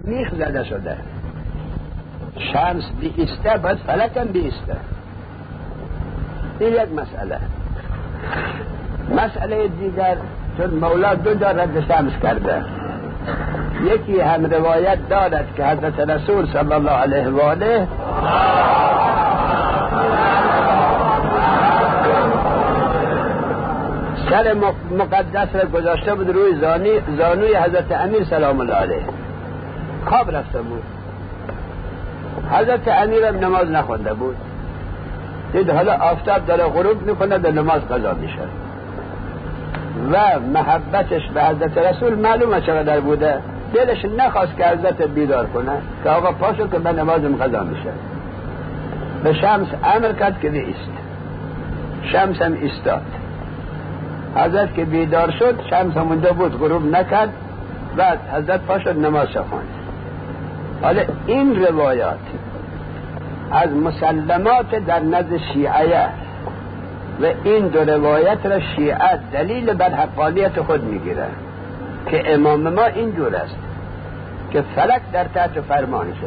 میخ زده شده. شمس بیسته باید فلک هم بیسته. این یک مسئله. مسئله دیگر، چون مولا دو جا رد شمس کرده، یکی هم روایت دارد که حضرت رسول صلی الله علیه و آله سر مقدس را گذاشته بود روی زانوی حضرت امیر سلام الله علیه، خواب رفته بود. حضرت امیر هم نماز نخونده بود، دید حالا آفتاب داره غروب میکنه، در نماز قضا میشه و محبتش به حضرت رسول معلومه چقدر بوده. دلش نخواست که حضرت بیدار کنه که آقا پاشو که به نمازم قضا میشه. به شمس امر کرد که بیست. شمس هم ایستاد. حضرت که بیدار شد، شمس همونده بود، غروب نکرد. بعد حضرت پاشد نماز خواند. حالا این روایات از مسلمات در نزد شیعه و این دو روایت را شیعه دلیل بر حقانیت خود میگیره که امام ما اینجور است که فلک در تحت فرمانشه.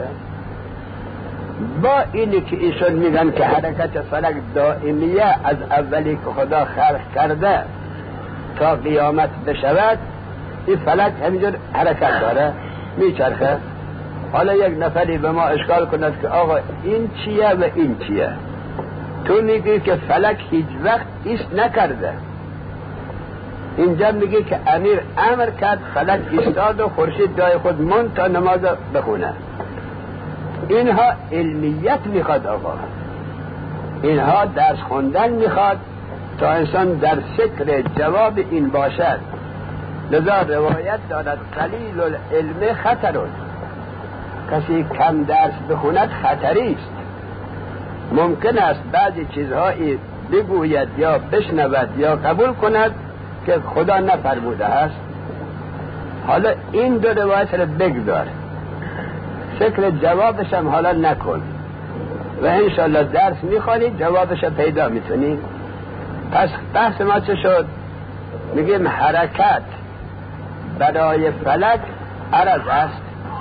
با اینی که ایشون میگن که حرکت فلک دائمیه از اولی که خدا خلق کرده تا قیامت بشود، این فلک همینجور حرکت داره، میچرخه. حالا یک نفری به ما اشکال کند که آقا این چیه و این چیه؟ تو میگی که فلک هیچ وقت ایست نکرده، اینجا میگی که امیر امر کرد فلک ایستاد و خورشید جای خود موند تا نماز بخونه. اینها علمیت میخواد آقا، اینها درس خوندن میخواد تا انسان در فکر جواب این باشد. لذا روایت دارد قلیل العلم خطرون، کسی کم درس بخوند خطری است. ممکن است بعضی چیزهایی بگوید یا بشنود یا قبول کند که خدا نفرموده است. حالا این دو روایت را بگذار، فکر جوابش هم حالا نکن و انشالله درس میخوانی جوابش پیدا میتونی. پس بحث ما چه شد؟ میگیم حرکت برای فلک عرض است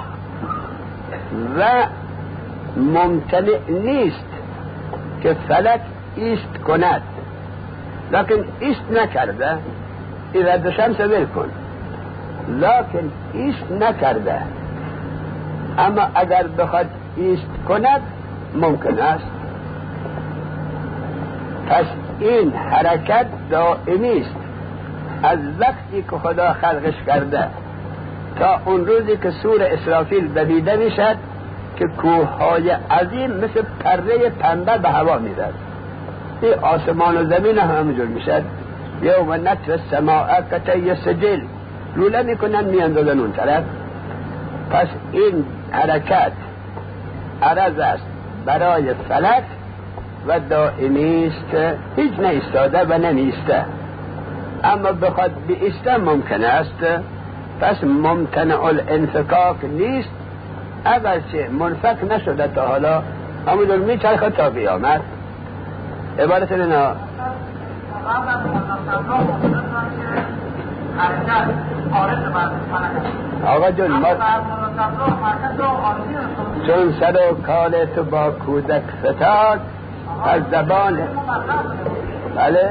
و ممتنع نیست که فلک ایست کند، لکن ایست نکرده. این رد شمس ول کن، لکن ایست نکرده، اما اگر بخواد ایست کند ممکن است. پس این حرکت دائمی است از وقتی که خدا خلقش کرده تا اون روزی که سور اسرافیل بدیده میشد که کوههای عظیم مثل پره پنبه به هوا میرد. این آسمان و زمین همونجور میشد. یوم نطوی السماء کطی سجل، لوله میکنن میاندازن اون طرف. پس این حرکت عرض است برای فلک و دائمی است، هیچ نایستاده و نمیسته. اما بخواد بیسته ممکن است. پس ممتنع الانفکاک نیست، اگرچه منفک نشده تا حالا، همونجور میچرخه تا قیامت. عبارت اینا آقا جون، ما چون سر و کال تو با کودک فتاد از زبان. بله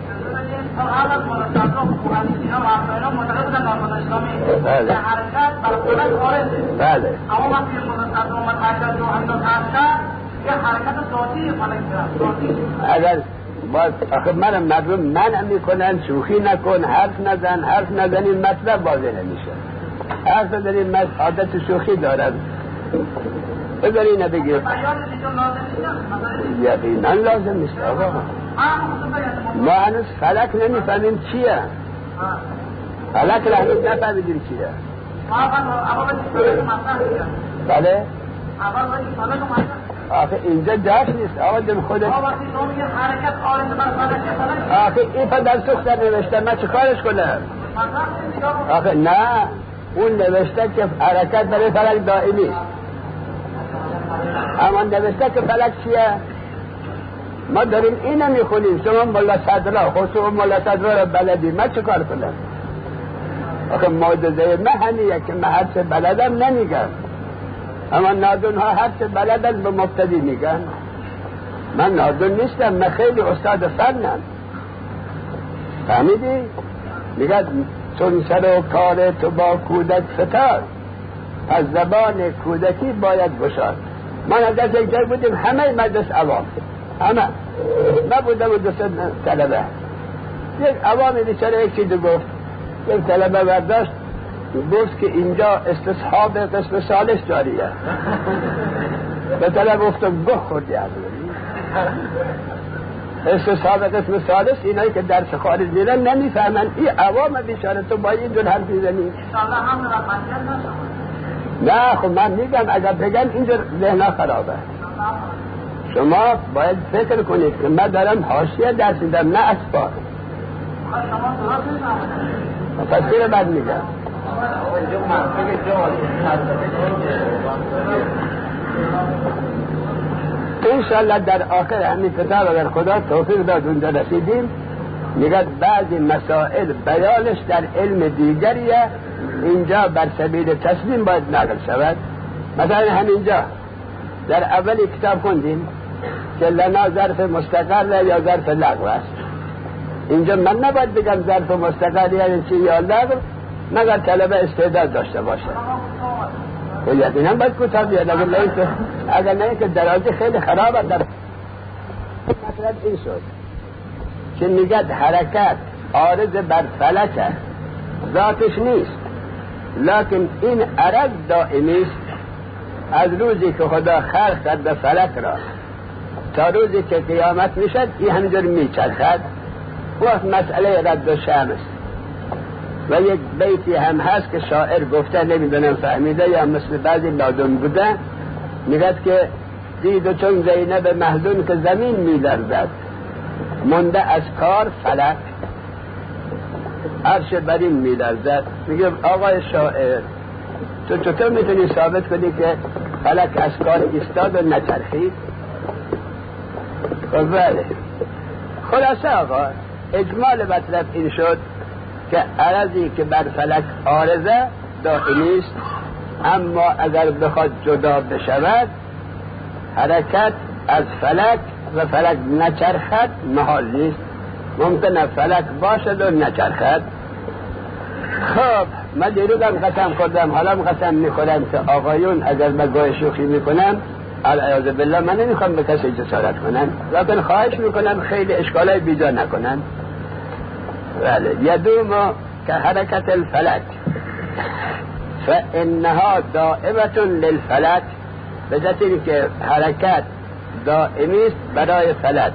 بله اگر باز آخه من مردم منع میکنن شوخی نکن، حرف نزن، این مطلب واضح نمیشه. حرف بزنین، من عادت شوخی دارم، بذاری نبگیر. یقینا لازم نیست آقا. ما هنوز فلک نمیفهمیم چیه، فلک را هنوز نفهمیدیم چیه. بله آخه اینجا جاش نیست آقا جون خودت. آخه این پدر سوختر نوشته، من چه کارش کنم؟ آخه نه، اون نوشته که حرکت برای فلک دائمی، اما نوشته که فلک چیه؟ ما داریم اینو میخونیم. شما مولا صدرا، خصوصا مولا صدرا را بلدی، من چه کار کنم؟ آخه معجزه من همیه که من هرچه بلدم نمیگم. اما نادون ها هر چه بلدن به مبتدی میگن. من نادون نیستم، من خیلی استاد فنم. فهمیدی؟ میگه چون سر و کار تو با کودک فتار، از زبان کودکی باید گشاد. ما از یک جای بودیم همه مدرس عوام، همه نبودم و دوست طلبه. یک عوامی بیچاره یک چیزی گفت، یک طلبه برداشت گفت که اینجا استصحاب قسم ثالث جاریه. به طلبه گفتم گوه خوردی استصحاب قسم ثالث اینایی که درس خارج میرن نمیفهمن. این عوام بیچاره تو با این جور حرف میزنی. نه خب من میگم اگر بگم اینجور ذهنا خرابه. شما باید فکر کنید که من دارم حاشیه درس میدم نه اسباب. تفسیر بعد میگم. انشالله در آخر همین کتاب اگر خدا توفیق داد اونجا رسیدیم، میگه بعضی مسائل بیانش در علم دیگریه، اینجا بر سبیل تسلیم باید نقل شود. مثلا همینجا در اولی کتاب خوندیم که لنا ظرف مستقر یا ظرف لغو است. اینجا من نباید بگم ظرف مستقر یعنی چی یا لغو، مگر طلبه استعداد داشته باشه. و یقینا باید کتاب بیاد. اگر نه که درازی خیلی خرابه. در مثلا این شد که میگد حرکت عارض بر فلکه، ذاتش نیست، لکن این عرض دائمی است. از روزی که خدا خلق کرد به فلک را تا روزی که قیامت میشد این همینجور میچرخد. وقت مسئله رد و شمس و یک بیتی هم هست که شاعر گفته، نمیدونم فهمیده یا مثل بعضی نادون بوده، میگد که دید چون زینب محزون که زمین میلرزد، مونده از کار فلک عرش برین میلرزد. میگه آقای شاعر تو چطور میتونی ثابت کنی که فلک از کار ایستاد و نچرخید؟ خب بله. خلاصه آقا اجمال مطلب این شد که عرضی که بر فلک عارضه دائمی است، اما اگر بخواد جدا بشود حرکت از فلک و فلک نچرخد محال نیست. ممکنه فلک باشد و نچرخد. خب من دیروزم قسم خوردم، حالا قسم میخورم که آقایون اگر من گاه شوخی میکنم العیاذ بالله من نمیخوام به کسی جسارت کنم، لیکن خواهش میکنم خیلی اشکالای بیجا نکنن. بله. یدوم که حرکت الفلک فانها دائمة للفلک، به جهتی که حرکت دائمی است برای فلک.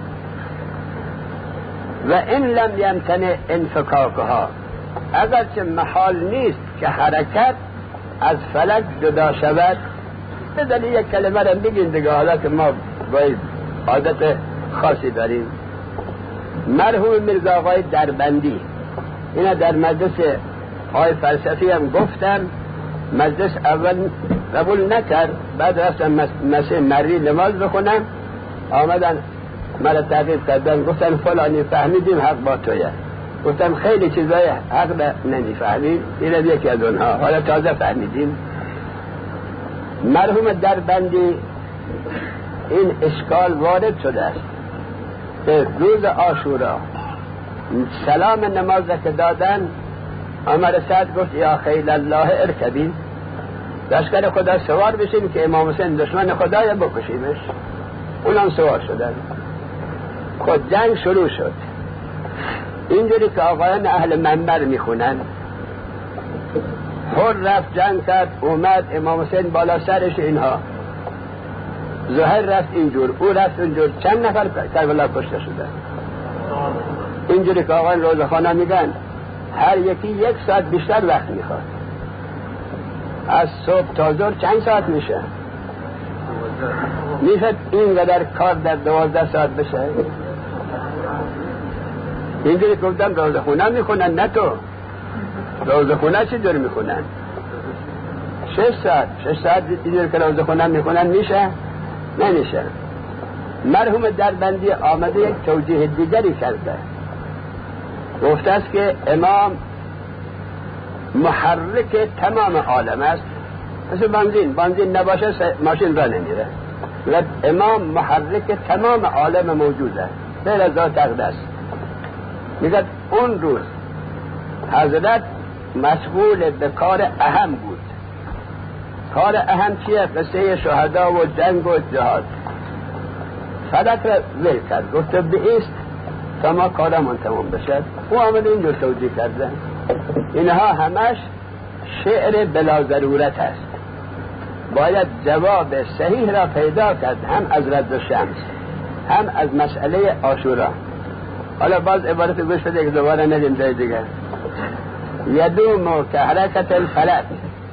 و این لم یمتنع انفکاکها، اگرچه محال نیست که حرکت از فلک جدا شود. بذاری یک کلمه را بگین دیگه، حالا که ما باید عادت خاصی داریم. مرحوم میرزا آقای دربندی اینا در مجلس آقای فلسفی هم گفتم، مجلس اول قبول نکرد، بعد رفتم مسیح مری نماز بخونم، آمدن مرا تعقیب کردن، گفتن فلانی فهمیدیم حق با تویه. گفتم خیلی چیزای حق نمیفهمید، این یکی از اونها، حالا تازه فهمیدیم. مرحوم دربندی این اشکال وارد شده است که روز عاشورا سلام نماز که دادن، عمر سعد گفت یا خیل الله ارکبین، لشکر خدا سوار بشیم که امام حسین دشمن خدای بکشیمش. اونم سوار شدن. خود جنگ شروع شد. اینجوری که آقایان اهل منبر میخونن، هر رفت جنگ کرد، اومد امام حسین بالا سرش، اینها زهر رفت اینجور، او رفت اینجور، چند نفر کربلا کشته شدن. اینجوری که آقایان روزخانه میگن هر یکی 1 ساعت بیشتر وقت میخواد. از صبح تا ظهر چند ساعت میشه؟ میشه اینقدر کار در 12 ساعت بشه؟ اینجوری که گفتم روزخونه میخونن، نه تو روزخونه چی دور میخونن؟ 6 ساعت اینجوری که روزخونه میخونن میشه؟ نمیشه. مرحوم دربندی آمده یک توجیه دیگری کرده، گفته است که امام محرک تمام عالم است، مثل بنزین نباشه ماشین را نمیره. و امام محرک تمام عالم موجوده غیر از ذات اقدس. میگه اون روز حضرت مشغول به کار اهم بود. کار اهم چیه؟ قصه شهدا و جنگ و جهاد. فلک را ول کرد، گفت بیست تا ما کارمون تمام بشد. او آمده اینجور توجیه کرده. اینها همش شعر بلا ضرورت است. باید جواب صحیح را پیدا کرد، هم از رد شمس هم از مسئله عاشورا. حالا باز عبارت گوش بده که دوباره ندیم جای دیگر. یدوم که حرکت الفلک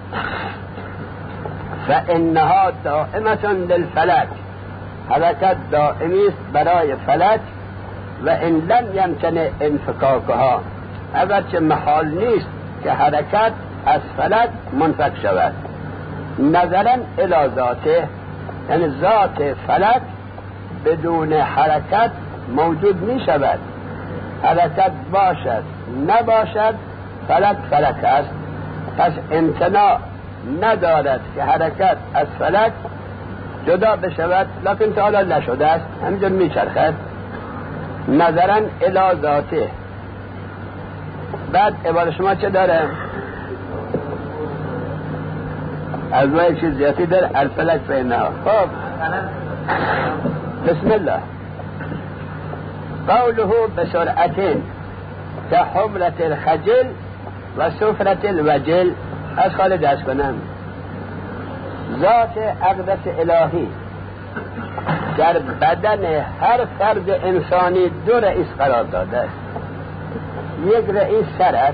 فانها دائمة للفلک، حرکت دائمی است برای فلک. و ان لم یمکن انفکاکها، اگرچه محال نیست که حرکت از فلک منفک شود. نظرا الی ذاته، یعنی ذات فلک بدون حرکت موجود می شود. حرکت باشد نباشد فلک فلک است. پس امتناع ندارد که حرکت از فلک جدا بشود، لکن تا حالا نشده است، همینجور می چرخد. نظرا الی ذاته. بعد عبارت شما چه داره؟ از ما یک چیز زیادی داره. الفلک فینها. خب بسم الله. قوله بسرعتين كحمرة الخجل و سفرة الوجل. از خاله درس کنم. ذات اقدس الهی در بدن هر فرد انسانی دو رئیس قرار داده است. یک رئیس سر است،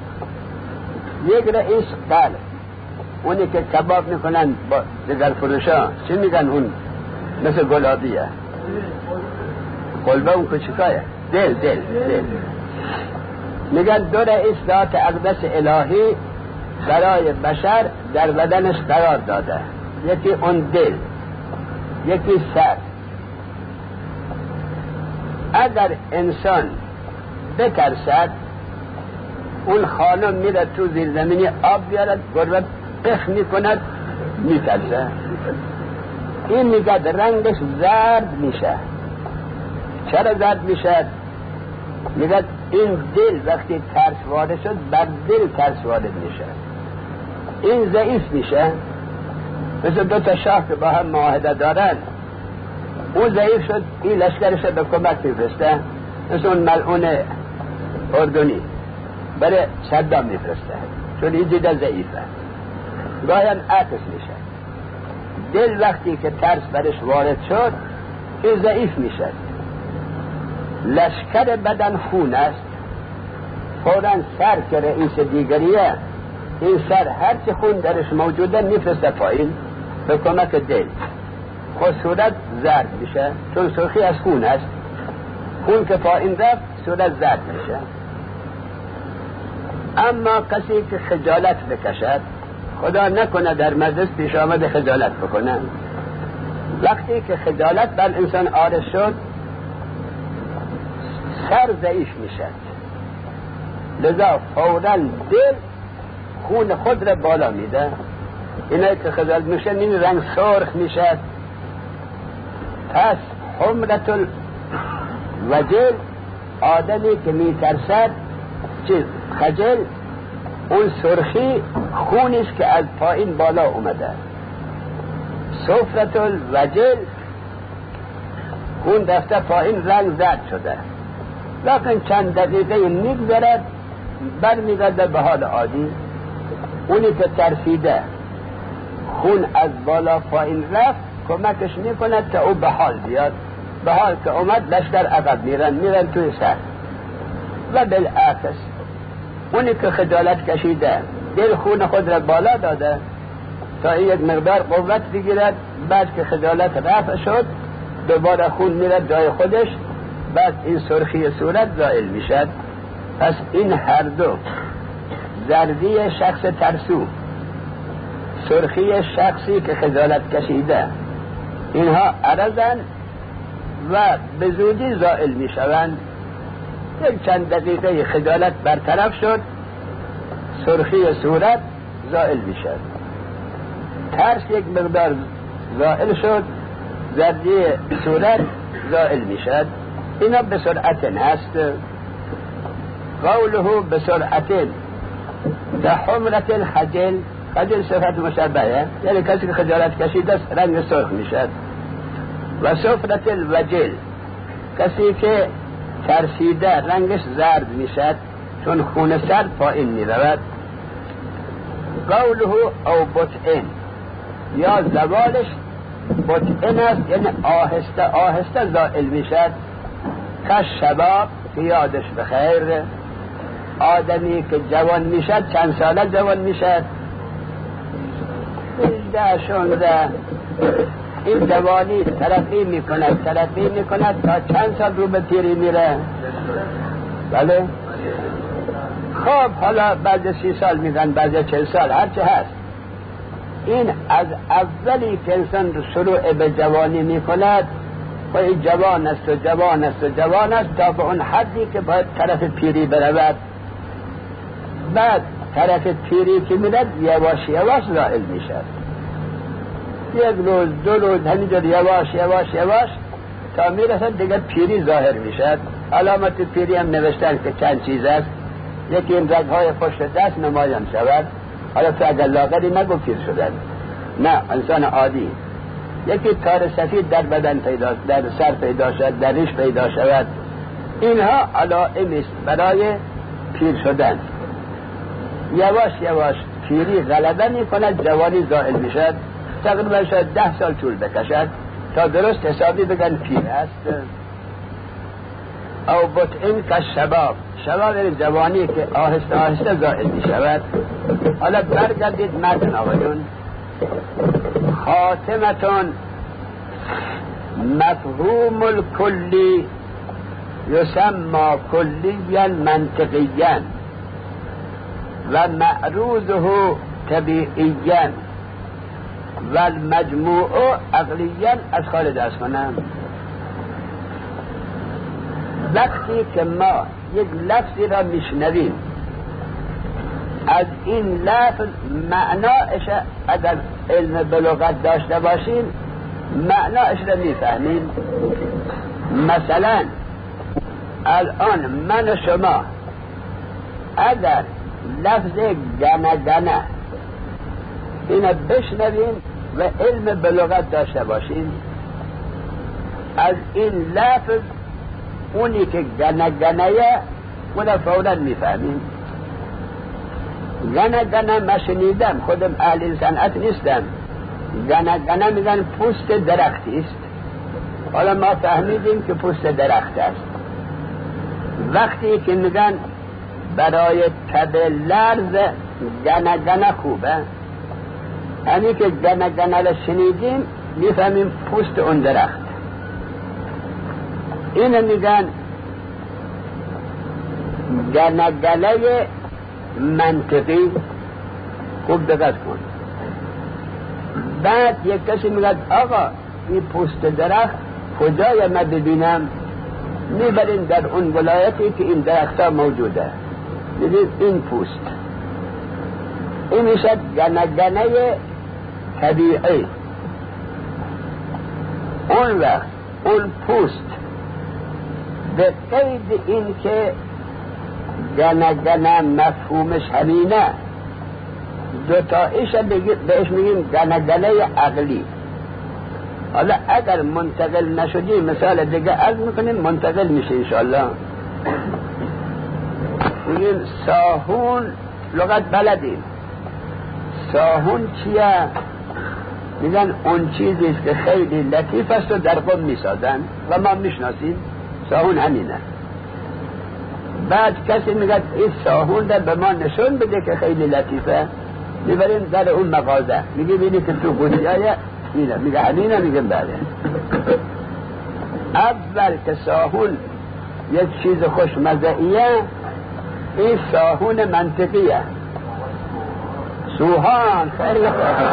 یک رئیس قلب. اونی که کباب میکنن با جگر فروشا چی میگن؟ اون مثل گلابیه، قلبه اون کچکایه. دل میگن دو رئیس ذات اقدس الهی برای بشر در بدنش قرار داده. یکی اون دل، یکی سر. اگر انسان بترسد، اون خانم میره تو زیر زمینی آب بیارد، گربه پخ میکند، میترسه. این میگه رنگش زرد میشه. چرا زرد میشه؟ میگه این دل وقتی ترس وارد شد، بر دل ترس وارد میشه. این ضعیف میشه. مثل دو تا شاه که با هم معاهده دارن، اون ضعیف شد، این لشکرش به کمک میفرسته. مثل اون ملعون اردنی برای صدام میفرسته، چون این دیده ضعیفه. گاهی هم عکس میشه. دل وقتی که ترس برش وارد شد، این ضعیف میشه. لشکر بدن خون است. فوراً سر که رئیس دیگریه، این سر هرچی خون درش موجوده میفرسته پایین به کمک دل. خود صورت زرد میشه، چون سرخی از خون است. خون که پایین رفت صورت زرد میشه. اما کسی که خجالت بکشد، خدا نکنه در مجلس پیش آمد خجالت بکنه، وقتی که خجالت بر انسان عارض شد، سر ضعیف میشه. لذا فوراً دل خون خود را بالا میده. اینه که خجالت میشه، این رنگ سرخ میشه. پس حمرت الوجل، آدمی که میترسد، چیز خجل، اون سرخی خونیست که از پایین بالا اومده. سفرت الوجل، خون دسته پایین رنگ زرد شده، لیکن چند دقیقه میگذرد برمیگرده به حال عادی. اونی که ترسیده خون از بالا پایین رفت، کمکش میکند که او به حال بیاد. به حال که اومد لشکر عقب میرن توی سر. و بالعکس اونی که خجالت کشیده، دل خون خود را بالا داده تا این یک مقدار قوت بگیرد، بعد که خجالت رفع شد دوباره خون میرد جای خودش، بعد این سرخی صورت زائل میشد. پس این هر دو، زردی شخص ترسو، سرخی شخصی که خجالت کشیده، اینها عرضن و به زودی زائل میشوند. یک چند دقیقه خجالت برطرف شد، سرخی صورت زائل میشد. ترس یک مقدار زائل شد، ذره صورت زائل میشد. اینا به سرعت هست. قوله به سرعت به حمرت الخجل، خجل صفت مشبهه، یعنی کسی که خجالت کشید است رنگ سرخ میشد. و صفرت الوجل، کسی که ترسیده رنگش زرد میشد چون خون سرد پایین میرود. قوله او بطئن، یا زوالش بطئن است، یعنی آهسته آهسته زائل میشد. که شباب که یادش بخیر، آدمی که جوان میشد چند ساله جوان میشد؟ 18 16. این جوانی ترقی میکند تا چند سال رو به پیری میره؟ بله. خب حالا بعد 30 سال میگن، بعد 40 سال، هرچه هست. این از اولی که انسان شروع به جوانی میکند و این جوان است تا به اون حدی که باید طرف پیری برود. بعد طرف پیری که میرد یواش یواش زائل میشد. 1 روز 2 روز همینجور یواش تا میرسد دیگه پیری ظاهر میشد. علامت پیری هم نوشتن که چند چیز است. یکی این رگهای پشت دست نمایان شود. حالا تو اگر لاغری نگو پیر شدن، نه انسان عادی. یکی تار سفید در بدن پیدا، در سر پیدا شد، در ریش پیدا شود. اینها علائم است برای پیر شدن. یواش پیری غلبه می کند، جوانی زائل می شد. تقریبا شاید 10 سال طول بکشد تا درست حسابی بگن پیر است. او بطئن که شباب یعنی جوانی که آهسته آهسته زائل می شود. حالا برگردید متن آقایون. خاتمتون مفهوم الکلی یسمى کلیا منطقیا و معروضه طبیعیا و المجموع عقلیا. از خالد از کنم، وقتی که ما یک لفظی را میشنویم، از این لفظ معناش اگر علم بلغت داشته باشیم معناش را میفهمیم. مثلا الان من و شما اگر لفظ گنه اینو بشنویم و علم بلغت داشته باشیم، از این لفظ اونی که گنه اون فوراً میفهمیم. گنه ما شنیدم، خودم اهل صنعت نیستم. گنه میگن پوست درختی است. حالا ما فهمیدیم که پوست درخت است. وقتی که میگن برای تب لرز گنه خوبه، همین که گنه را شنیدیم میفهمیم پوست اون درخت. اینو میگن گنه منطقی. خوب دقت کن. بعد یک کسی میگه آقا این پوست درخت کجای ما ببینم؟ میبرین در اون ولایتی که این درخت ها موجوده، میبین این پوست، این میشد گنه طبیعی. اون وقت اون پوست به قید این که گنه مفهومش همینه، دوتایش بهش میگیم گنه عقلی. حالا اگر منتقل نشدی مثال دیگه عرض میکنیم، منتقل میشه انشاءالله. میگیم ساهون، لغت بلدیم. ساهون چیه؟ میگن اون چیزیست که خیلی لطیف است و در قم میسازن و ما میشناسیم. ساهون همینه. بعد کسی میگه این ساهون در به ما نشون بده که خیلی لطیفه، میبریم در اون مغازه، میگه بینی که تو گوشیایه اینه، میگه همینه، میگم بله. اول که ساهون یک چیز خوشمزه‌ایه، این ساهون منطقیه. سوهان خیلی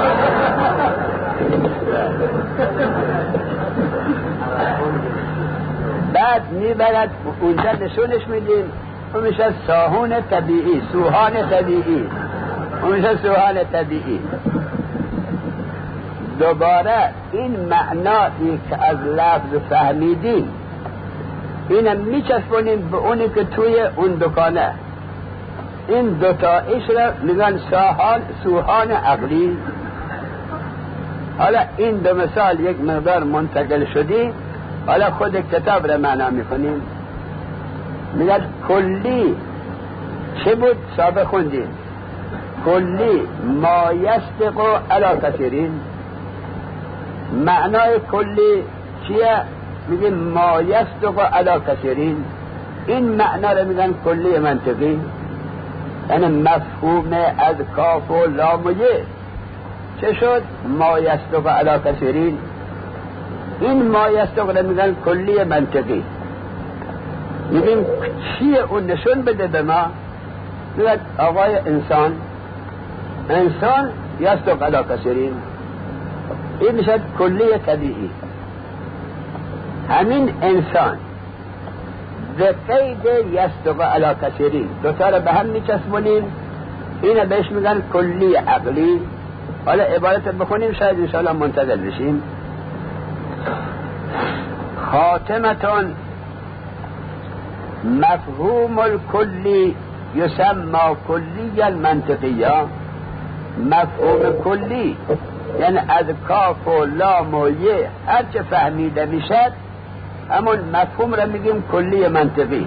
بعد میبرد اونجا نشونش میدیم، اون میشه ساهون طبیعی، سوهان طبیعی، اون میشه سوهان طبیعی. دوباره این معنایی که از لفظ فهمیدیم اینم میچسبونیم به اونی که توی اون دکانه. این دوتایش را میگن سوهان عقلی. حالا این دو مثال یک مقدار منتقل شدی، حالا خود کتاب را معنا میکنیم. میگن کلی چه بود؟ سابق خوندیم کلی ما یصدق علی کثیرین. معنای کلی چیه؟ میگن ما یصدق علی کثیرین. این معنا را میگن کلی منطقی، یعنی مفهوم از کاف و لام و یه. چه شد؟ ما یصدق علی کثیرین. این ما یصدق را میگن کلی منطقی. میگیم چیه اون؟ نشون بده به ما. میگن آقای انسان یصدق علی کثیرین. این میشد کلی طبیعی. همین انسان به قید یصدق علی کثیرین دوتا را به هم میچسبونیم، اینه بهش میگن کلی عقلی. حالا عبارت بخونیم شاید انشاءالله منتقل بشیم. خاتمتون مفهوم الکلی یسمى کلی المنطقیه. مفهوم کلی یعنی از کاف و لام و یه هر چه فهمیده میشد همون مفهوم را میگیم کلی منطقی.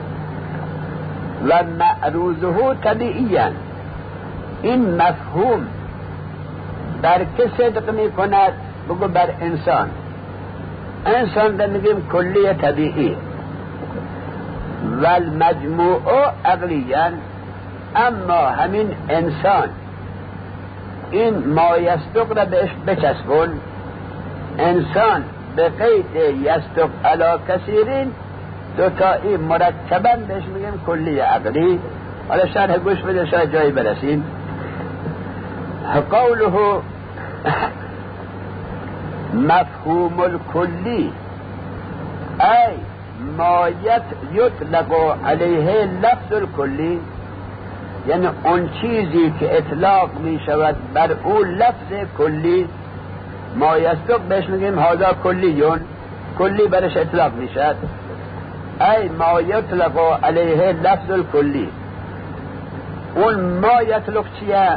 و معروضه طبیعیاً. این مفهوم بر که صدق میکند؟ بگو بر انسان را میگیم کلی طبیعی. و المجموع عقلیاً. اما همین انسان این ما یصدق را بهش بچسبون. انسان به قید یصدق علی کثیرین دوتایی مرکبا بهش میگیم کلی عقلی. حالا شرح گوش بده شاید جایی برسیم. قوله مفهوم الکلی ای ما یطلق علیه لفظ الکلی، یعنی اون چیزی که اطلاق می شود بر او لفظ کلی. ما یصدق بهش میگیم هذا کلیون، کلی برش اطلاق می شود. ای ما یطلق علیه لفظ الکلی. اون ما یطلق چیه؟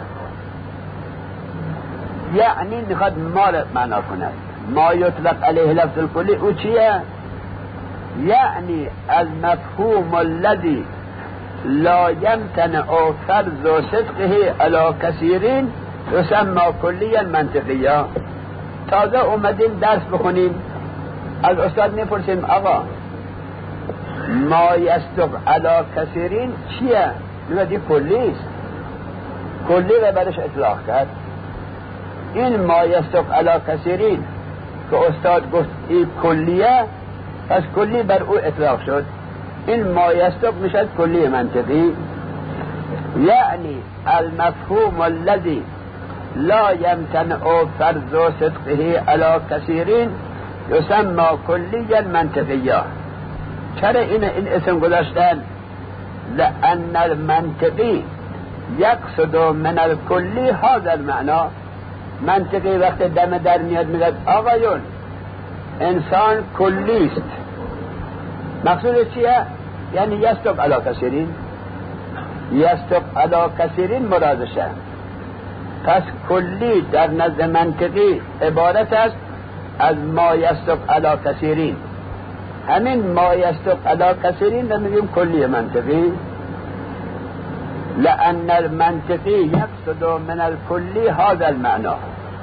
یعنی میخواد ما را معنا کند. ما یطلق علیه لفظ الکلی او چیه؟ یعنی المفهوم الذي لا يمتنع فرض صدقه على كثيرين يسمى كليا منطقيا. تازه اومدیم درس بخونیم، از استاد میپرسیم آقا ما یصدق علی کثیرین چیه؟ میگه کلیست، کلی رو برش اطلاق کرد. این ما یصدق علی کثیرین که استاد گفت این کلیه، پس کلی بر او اطلاق شد. این ما یصدق میشد کلی منطقی. یعنی المفهوم الذي لا يمتنع فرض صدقه على كثيرين يسمى كليا منطقيا. چرا این اسم گذاشتن؟ لأن المنطقي يقصد من الكلي هذا المعنى. منطقی وقت دم در میاد میگه آقایون انسان کلیست، مقصود چیه؟ یعنی یصدق علی کثیرین، یصدق علی کثیرین مرادشه. پس کلی در نزد منطقی عبارت است از ما یصدق علی کثیرین. همین ما یصدق علی کثیرین رو میگیم کلی منطقی. لأن المنطقی یقصد من الکلی هذا المعنى.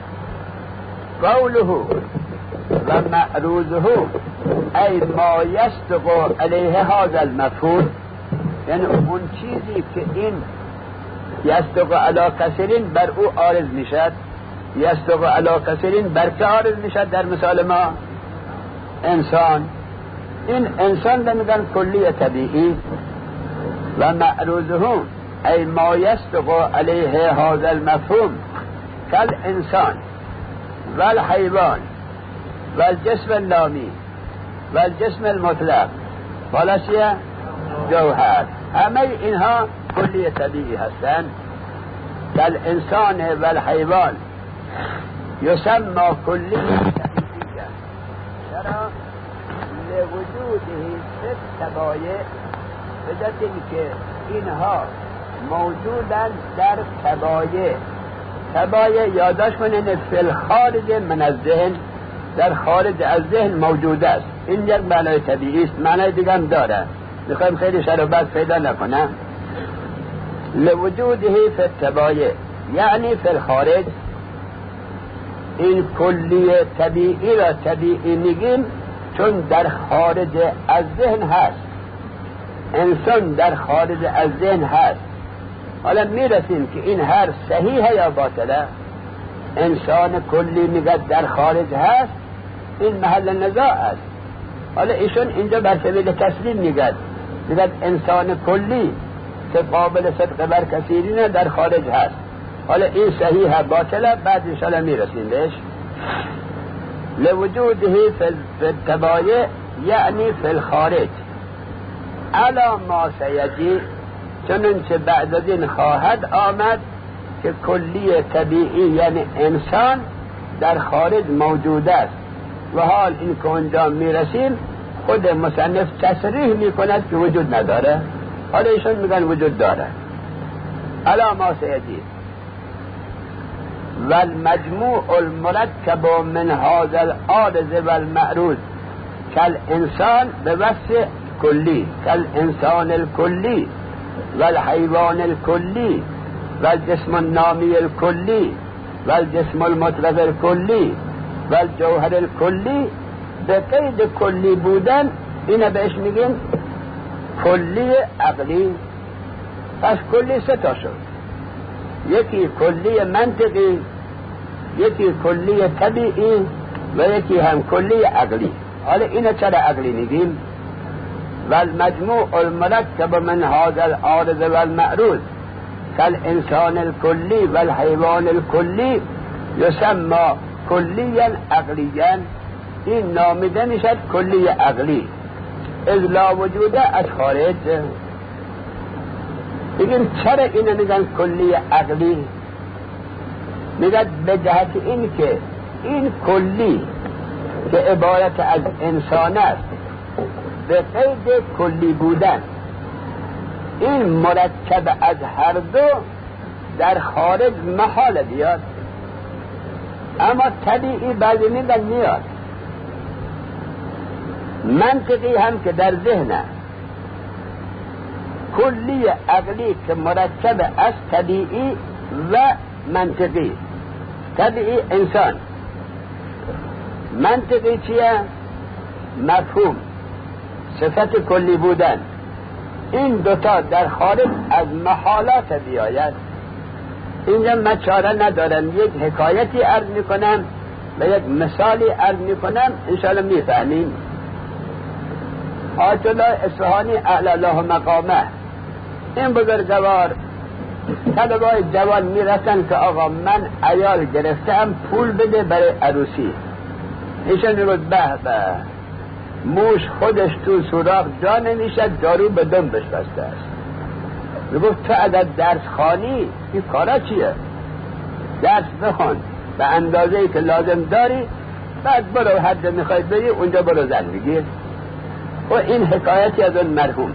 قوله و معروضه ای ما یصدق علیه هذا المفهوم، یعنی اون چیزی که این یصدق علی کثیرین بر او عارض میشد. یصدق علی کثیرین بر که عارض میشد؟ در مثال ما انسان. این انسان رو میگن کلی طبیعی. و معروضه ای ما یصدق علیه هذا المفهوم کل انسان و الحیوان و الجسم اللامی و الجسم المطلق فلسیه جوهر. همه اینها کلی طبیعی هستند. کل انسان و الحیوان یسمى کلی چرا؟ لوجوده فی التبایع، به دلیل که اینها موجودند در تبایع. تبایع یادداشت کنید فی الخارج من الذهن، در خارج از ذهن موجود است. این یک معنای طبیعی است، معنای دیگه هم داره، میخوایم خیلی شرابت پیدا نکنم. لوجوده فی التبایع یعنی فی الخارج. این کلی طبیعی را طبیعی میگیم چون در خارج از ذهن هست، انسان در خارج از ذهن هست. حالا میرسیم که این حرف صحیحه یا باطله. انسان کلی میگه در خارج هست، این محل نزاع است. حالا ایشون اینجا بر سبیل تسلیم میگه انسان کلی که قابل صدق بر کثیرین در خارج هست. حالا این صحیحه باطله بعد انشاءالله میرسیم بهش. لوجوده فی التبایع یعنی فی الخارج علا ما سیجی، چنانچه بعد از این خواهد آمد که کلی طبیعی یعنی انسان در خارج موجود است. و حال این که اونجا میرسیم خود مصنف تصریح میکند که وجود نداره. حالا ایشون میگن وجود داره. علا ما سیجی والمجموع المرکب من هذا العارض والمعروض كالانسان بوصف کلی، كالانسان الكلی والحيوان الكلی والجسم النامی الكلی والجسم المطلق الكلی والجوهر الكلی. به قید کلی بودن اینه بهش میگیم کلی عقلی. پس کلی سه تا شد، یکی کلی منطقی، یکی کلی طبیعی و یکی هم کلی عقلی. حالا اینه چرا عقلی میگیم؟ والمجموع المرکب من هذا العارض والمعروض كالانسان الكلی والحيوان الكلی یسمى کلیا عقلیا. این نامیده میشد کلی عقلی اذ لا وجوده از خارج. بگیم چرا اینو میگن کلی عقلی؟ میگن به جهت این که این کلی که عبارت از انسان است به قید کلی بودن، این مرکب از هر دو در خارج محال بیاد، اما طبیعی بعضی میگن میاد. منطقی هم که در ذهنه. کلی عقلی که مرکب از طبیعی و منطقی. طبیعی انسان، منطقی چیه؟ مفهوم، صفت کلی بودن. این دوتا در خارج از محالات بیاید. اینجا من چاره ندارم، یک حکایتی عرض میکنم و یک مثالی عرض میکنم، انشاءالله میفهمیم. آیت الله اصفهانی اعلی الله مقامه، این بزرگوار طلبای جوان میرسن که آقا من عیال گرفتم پول بده برای عروسی. ایشان میگوید به به، موش خودش تو سوراخ جا نمیشد، دارو به دنبش بسته است. میگفت تو اگر درس خوانی این کارا چیه؟ درس بخوان به اندازه‌ای که لازم داری، بعد برو حد میخواید بری اونجا برو زن میگیر. و این حکایتی از اون مرحوم.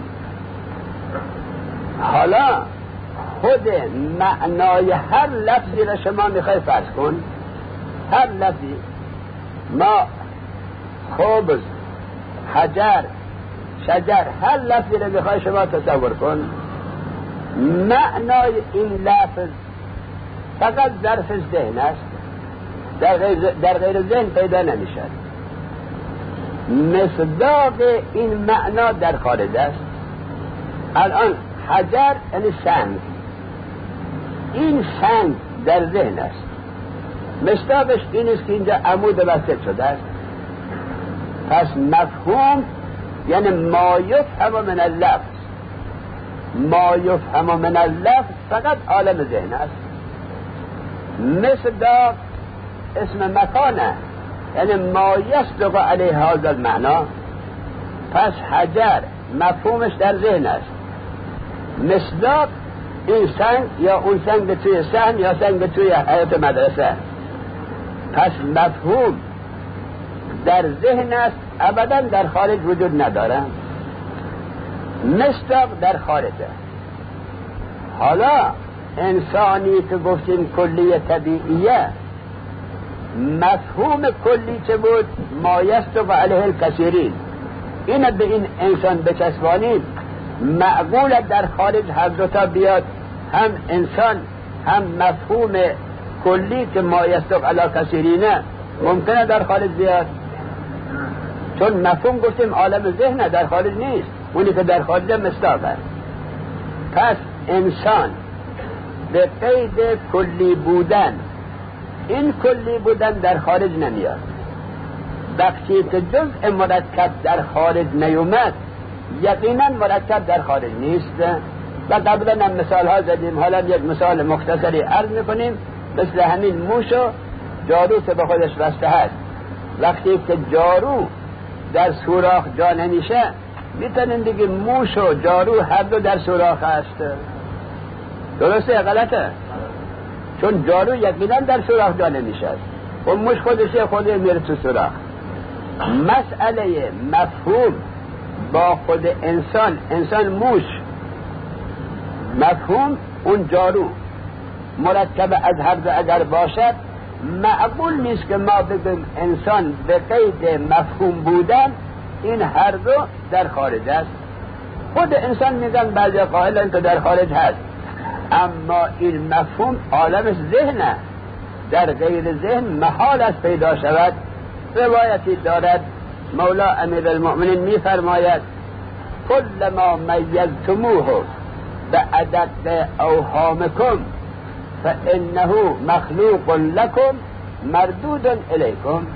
حالا خود معنای هر لفظی را شما میخوای فرض کن، هر لفظی، ما، خبز، حجر، شجر، هر لفظی را میخوای شما تصور کن، معنای این لفظ فقط ظرف ذهن است، در غیر ذهن پیدا نمیشد. مصداق این معنا در خارج است. الان حجر یعنی سنگ، این سنگ در ذهن است. مصداقش این است که اینجا عمود وسط شده است. پس مفهوم یعنی ما یفهم من اللفظ، ما یفهم من اللفظ فقط عالم ذهن است. مصداق اسم مکانه، یعنی ما یصدق علیه هذا المعنا. پس حجر مفهومش در ذهن است، مصداق این سنگ یا اون سنگ توی سن یا سنگ توی حیات مدرسه. پس مفهوم در ذهن است، ابدا در خارج وجود نداره. مصداق در خارجه. حالا انسانی که گفتیم کلی طبیعیه، مفهوم کلی چه بود؟ ما یصدق علیه الکثیرین. اینه به این انسان بچسبانید، معقول در خارج هر دوتا بیاد، هم انسان هم مفهوم کلی که ما یصدق علی الکثیرینه ممکنه در خارج بیاد؟ چون مفهوم گفتیم عالم ذهن در خارج نیست، اونی که در خارج مصداق است. پس انسان به قید کلی بودن، این کلی بودن در خارج نمیاد. وقتی که جزء مرکب در خارج نیومد، یقینا مرکب در خارج نیست. و قبلا هم مثال ها زدیم، حالا یک مثال مختصری عرض میکنیم. مثل همین موش و جارو که به خودش بسته هست، وقتی که جارو در سوراخ جا نمیشه، میتونیم دیگه موش و جارو هر دو در سوراخ هست. درسته غلطه؟ چون جارو یقینا در سوراخ جا نمیشه و موش خودش میره تو سوراخ. مسئله مفهوم با خود انسان موش، مفهوم اون جارو مرکب از هر دو اگر باشد، معقول نیست که ما بگیم انسان به قید مفهوم بودن این هر دو در خارج است. خود انسان میگن بعضی قائلن که در خارج هست، اما این مفهوم عالم ذهنه، در غیر ذهن محال است پیدا شود. روایتی دارد مولا امیر المؤمنین میفرماید کل ما میزتموه بعدد اوهامکم فانه مخلوق لکم مردود الیکم.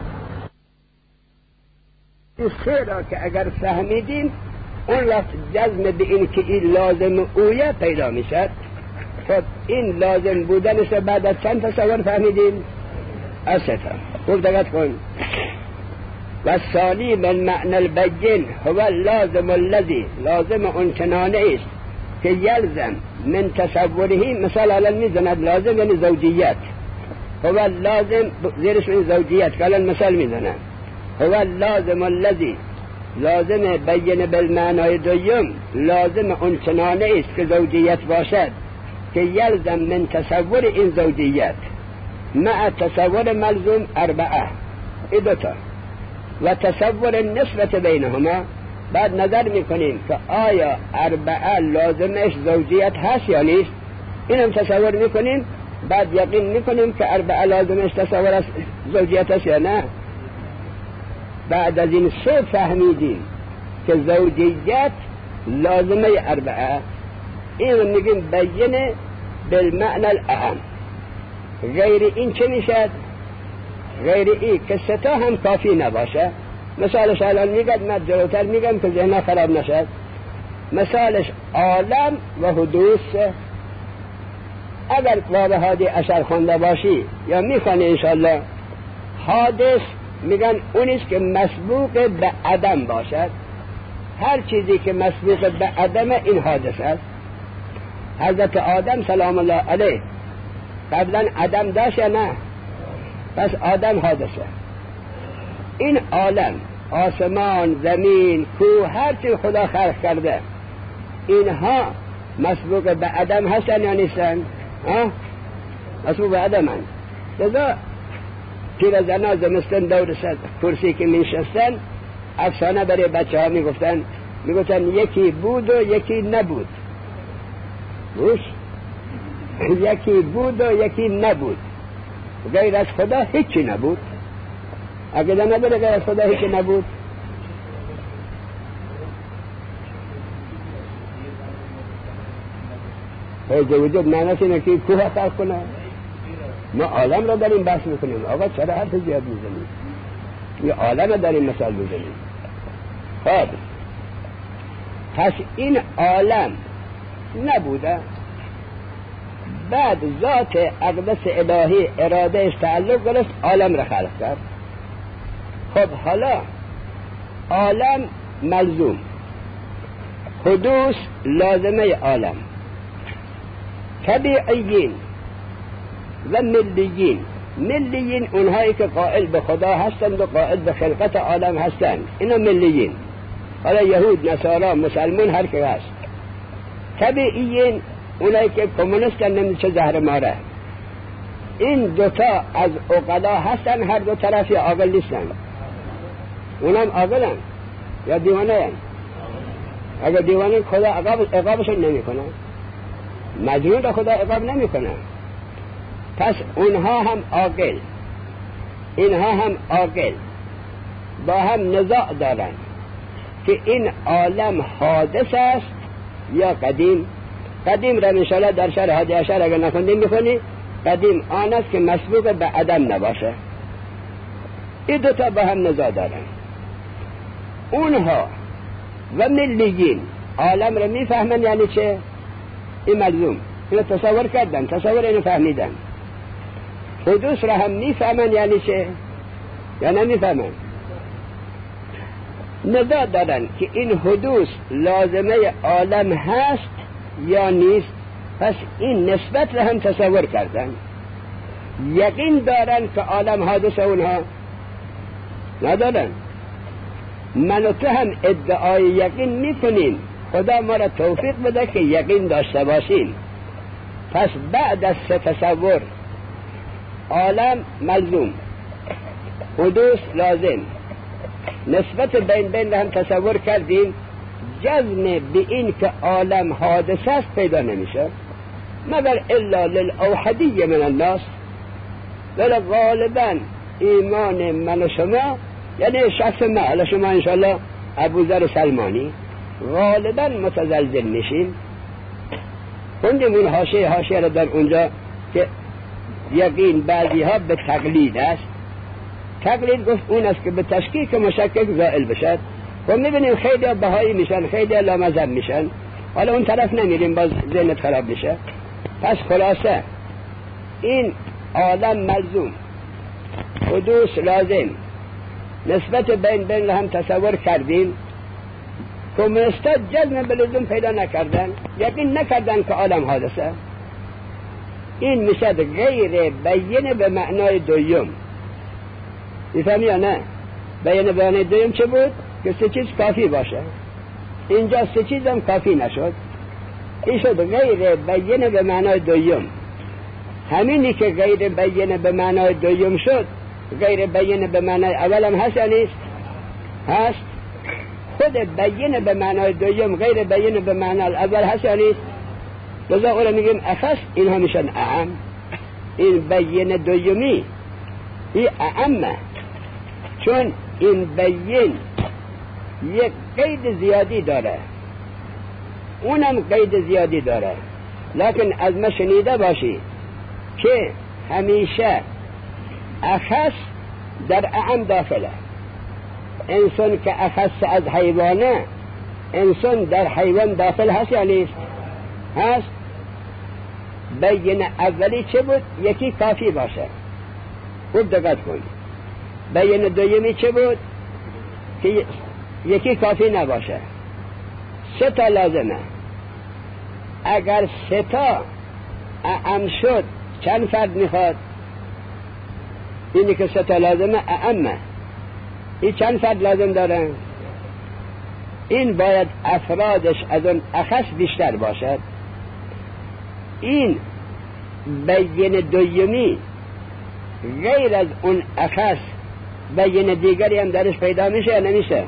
این سه را که اگر فهمیدیم، اون وقت جزم به این که این لازم اویه پیدا میشد. خب این لازم بودنش بعد از چند تصور فهمیدیم؟ از سه تا. خوب دقت کن. و ثانی من معنی البین هو لازم الذی، لازم اون چنانه است که یلزم من تصورهی. مثال الان میزند لازم یعنی زوجیت، هو لازم زیرش این زوجیت که الان مثال میزنه. هو لازم الذی، لازم بین بالمعنای دوم، لازم اون چنانه است که زوجیت باشد که یلزم من تصور این زوجیت مع تصور ملزوم اربعه، این دوتا، و تصور نسبت بینهما. بعد نظر میکنیم که آیا اربعه لازمش زوجیت هست یا نیست، اینم تصور میکنیم. بعد یقین میکنیم که اربعه لازمش تصور است زوجیت هست یا نه. بعد از این سه فهمیدیم که زوجیت لازمه اربعه، این میگیم بینه بالمعنى الاعم. غیر این چه میشد؟ غیر این که ستا هم کافی نباشه. مثالش الان میگم، من جلوتر میگم که ذهن خراب نشد. مثالش عالم و حدوث. اگر باب هادی اشر خونده باشی یا میخوانی انشالله، حادث میگن اونیست که مسبوق به عدم باشد. هر چیزی که مسبوق به عدم این حادث است. حضرت آدم سلام الله علیه قبلا عدم داشت یا نه؟ پس آدم حادثه. این عالم، آسمان، زمین، کوه، هر چی خدا خلق کرده، اینها مسبوق به عدم هستن یا نیستن؟ مسبوق به عدم هستن. لذا پیرزنا زمستان دور کرسی که میشستن، افسانه برای بچه ها میگفتن یکی بود و یکی نبود. روش یکی بود و یکی نبود. غیر از خدا هیچی نبود. اگه نبود غیر از خدا هیچی نبود. حیث وجود معنیش اینه که کوه خلق کنه. ما عالم را در این بحث میکنیم. آقا چرا حرف زیاد میزنیم؟ یه عالم را در این مثال میزنیم. خب پس این عالم نبوده، بعد ذات اقدس الهی ارادهش تعلق گرفت، عالم را خلق کرد. خب حالا عالم ملزوم، حدوث لازمه عالم، طبیعیین و ملیین ملیین اونهایی که قائل به خدا هستند و قائل به خلقت عالم هستند، اینا ملیین. حالا یهود، نصارا، مسلمان، هر که هست. طبیعیین اونایی که کمونیستن، نمیشه زهر ماره. این دوتا از عقلا هستن، هر دو طرف یا عاقل نیستن. اونم عاقلن یا دیوانه هستن. اگر دیوانه خدا عقابشون نمی کنه، مجنون را خدا عقاب نمی کنه. پس اونها هم عاقل، اینها هم عاقل، با هم نزاع دارن که این عالم حادث است یا قدیم. قدیم را انشاءالله در شرح 11 اگر نخوندیم میخونی، قدیم آن است که مسبوق به عدم نباشه. این دوتا با هم نزاع دارن. اونها و ملیین عالم را میفهمن یعنی چه؟ این ملزوم، اینو تصور کردن، تصور اینو فهمیدن. حدوث را هم میفهمن یعنی چه؟ یا نمیفهمن؟ نزاع دارن که این حدوث لازمه عالم هست یا نیست. پس این نسبت را هم تصور کردن. یقین دارن که عالم حادث اونها ندارن. من و تو هم ادعای یقین میکنیم، خدا ما را توفیق بده که یقین داشته باشیم. پس بعد از تصور عالم ملزوم، حدوث لازم، نسبت بین هم تصور کردیم. جزم به این که عالم حادث است پیدا نمیشه مگر الا للأوحدی من الناس. ولی غالبا ایمان من و شما، یعنی شخص ما، حالا شما انشاءالله ابوذر سلمانی، غالبا متزلزل میشیم. خوندیم اون حاشیه را در اونجا که یقین بعضی ها به تقلید است. تقلید گفت اون است که به تشکیک مشکک زائل بشد. و میبینیم خیلی ها بهایی میشن، خیلی ها لامذهب میشن. حالا اون طرف نمیریم، باز ذهنت خراب میشه. پس خلاصه این عالم ملزوم، حدوث لازم، نسبت بین هم تصور کردیم. کمونیستا جزم به لزوم پیدا نکردن، یقین نکردن که عالم حادثه. این میشه غیر بیین به معنای دوم. میفهمی یا نه؟ بیان به معنای دوم چه بود؟ که سه چیز کافی باشه. اینجا سه چیز هم کافی نشد. این شد غیر بیین به معنای دوم. همینی که غیر بیین به معنای دوم شد، غیر بیین به معنای اول هم هست یا نیست؟ هست. خود بیین به معنای دوم غیر بیین به معنای اول هست یا نیست؟ لذا اون میگیم اخص، اینها میشن اعم. این بیین دومی این اعمه، چون این بیین یک قید زیادی داره، اونم قید زیادی داره. لکن از ما شنیده باشی که همیشه اخص در اعم داخله. انسان که اخص از حیوانه، انسان در حیوان داخل هست یا نیست؟ هست. بیین اولی چه بود؟ یکی کافی باشه. خوب دقت کن. بیین دومی چه بود؟ که یکی کافی نباشه. سه تا لازمه. اگر سه تا اعم شد چند فرد میخواد؟ اینی که سه تا لازمه اعمه. این چند فرد لازم داره؟ این باید افرادش از اون اخص بیشتر باشد. این بیین دومی غیر از اون اخص بیین دیگری هم درش پیدا میشه یا نمیشه؟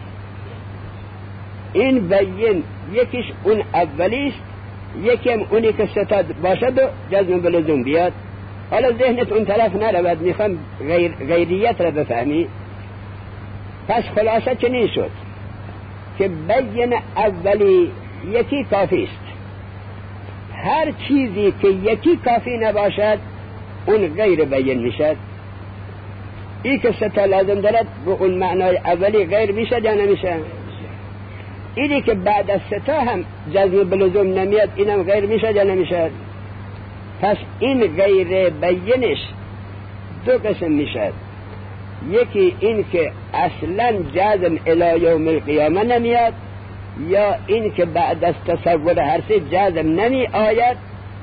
این بیین یکیش اون اولیست، یکی هم اونی که ستاد باشد و جزم به لزوم بیاد. حالا ذهنت اون طرف نرود، میخوام غیریت را بفهمی. پس خلاصه چنین شد که بیین اولی یکی کافی است. هر چیزی که یکی کافی نباشد اون غیر بیین میشد. ای که ستا لازم دارد به اون معنای اولی غیر میشد یا نمیشه؟ اینی که بعد از ستا هم جزم به لزوم نمیاد اینم غیر میشد یا نمیشد؟ پس این غیر بینش دو قسم میشد. یکی این که اصلا جزم الی یوم القیامه نمیاد، یا این که بعد از تصور هر سه جزم نمی آید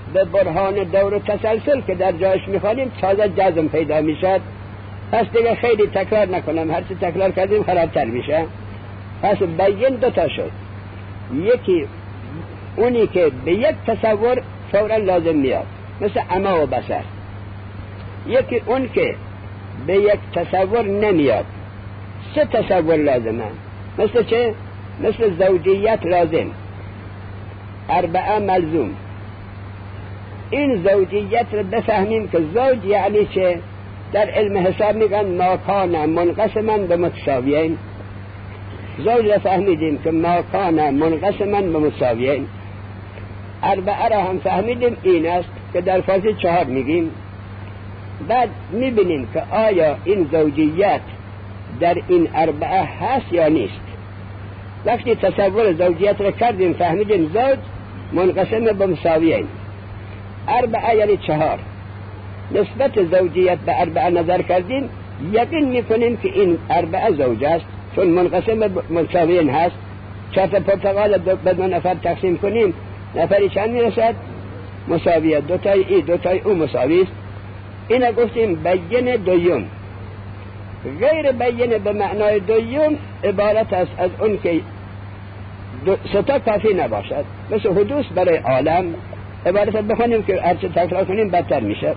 به برهان دور و تسلسل که در جایش میخوانیم تازه جزم پیدا میشد. پس دیگه خیلی تکرار نکنم، هرچی تکرار کردیم خرابتر میشه. پس بیان دوتا شد، یکی اونی که به یک تصور فورا لازم میاد مثل عما و بصر، یکی اون که به یک تصور نمیاد، سه تصور لازمه. مثل چه؟ مثل زوجیت لازم، اربعه ملزوم. این زوجیت رو بفهمیم که زوج یعنی چه. در علم حساب میگن ما کان منقسما به متساویین. زوج رو فهمیدیم که ما کان منقسما به متساویین. اربعه را هم فهمیدیم این است که در فارسی 4 میگیم. بعد میبینیم که آیا این زوجیت در این اربعه هست یا نیست. وقتی تصور زوجیت را کردیم فهمیدیم زوج منقسم به مساویین. اربعه یعنی 4. نسبت زوجیت به اربعه نظر کردیم، یقین میکنیم که این اربعه زوج است، چون منقسم به مساویین هست. 4 پرتقال به 2 نفر تقسیم کنیم، نفری چند میرسد؟ مساویه. 2 تای ای 2 تای او مساوی است. اینا گفتیم بیان دویم. غیر بیان به معنای دویم عبارت است از اون که 3 تا کافی نباشد. مثل حدوث برای عالم عبارت بخونیم که هرچه تکرار کنیم بدتر میشه.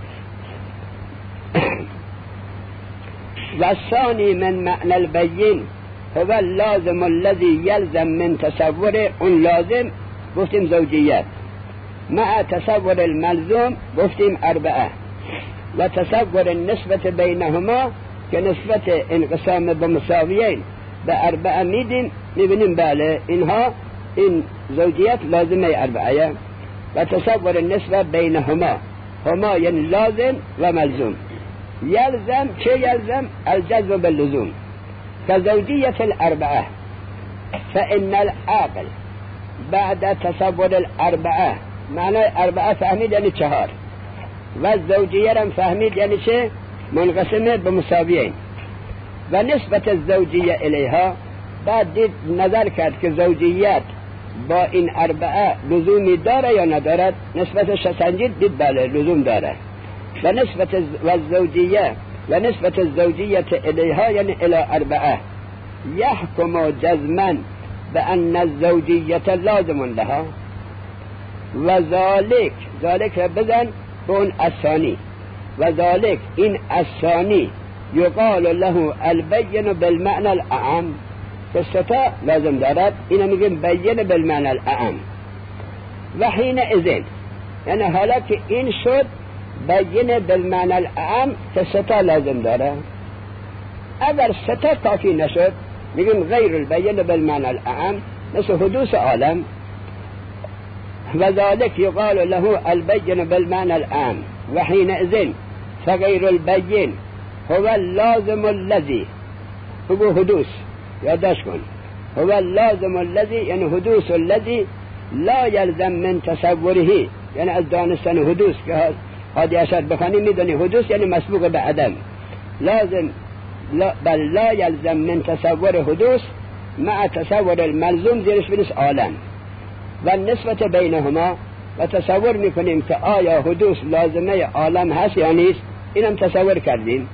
و ثانی من معنی البین هو اللازم الذي یلزم من تصور. اون لازم گفتیم زوجیت، مع تصور الملزوم گفتیم اربعه، و تصور النسبت بینهما که نسبت انقسام به مساویین به اربعه میبینیم بله اینها این زوجیت لازمه اربعه. و تصور النسبت بینهما، هما یعنی لازم و ملزوم. یلزم چه یلزم؟ الجزم باللزوم. كزوجية الأربعة فإن العاقل بعد تصور الأربعة، معنى أربعة فهمید یعنی 4 و زوجیه را فهمید یعنی چه؟ منقسمه به مساویین. و نسبت الزوجیه الیها بعد دید نظر کرد که زوجیت با این اربعه لزومی داره یا ندارد. نسبتش سنجید دید بله لزوم داره. و نسبت الزوجیه و نسبت الزوجیه الیها یعنی الی اربعه یحکم جزما بأن الزوجیه لازم لها. و ذالک بزن به اون الثانی. و ذالک این الثانی یقال له البین بالمعنى الاعم، که 3 تا لازم دارد. اینو میگیم بین بالمعنى الاعم. و حین اذن یعنی حالا که این شد بین بالمعنى الاعم که 3 تا لازم داره. اگر 3 تا کافی نشد میگیم غیر البین بالمعنى الاعم، مثل حدوث عالم. و ذلك یقال له البین بالمعنى الاعم. و حین اذن فغیر البین هو اللازم الذي، بگو حدوث یادداشت کن، هو اللازم الذي یعنی حدوث الذي لا یلزم من تصوره، یعنی از دانستن حدوث که حادی اثر بخوانی میدونی حدوث یعنی مسبوق به عدم، لازم بل لا یلزم من تصور حدوث مع تصور الملزوم زیرش بنیس عالم. و نسبت بینهما و تصور میکنیم که آیا حدوث لازمه عالم هست یا نیست. اینم تصور کردیم.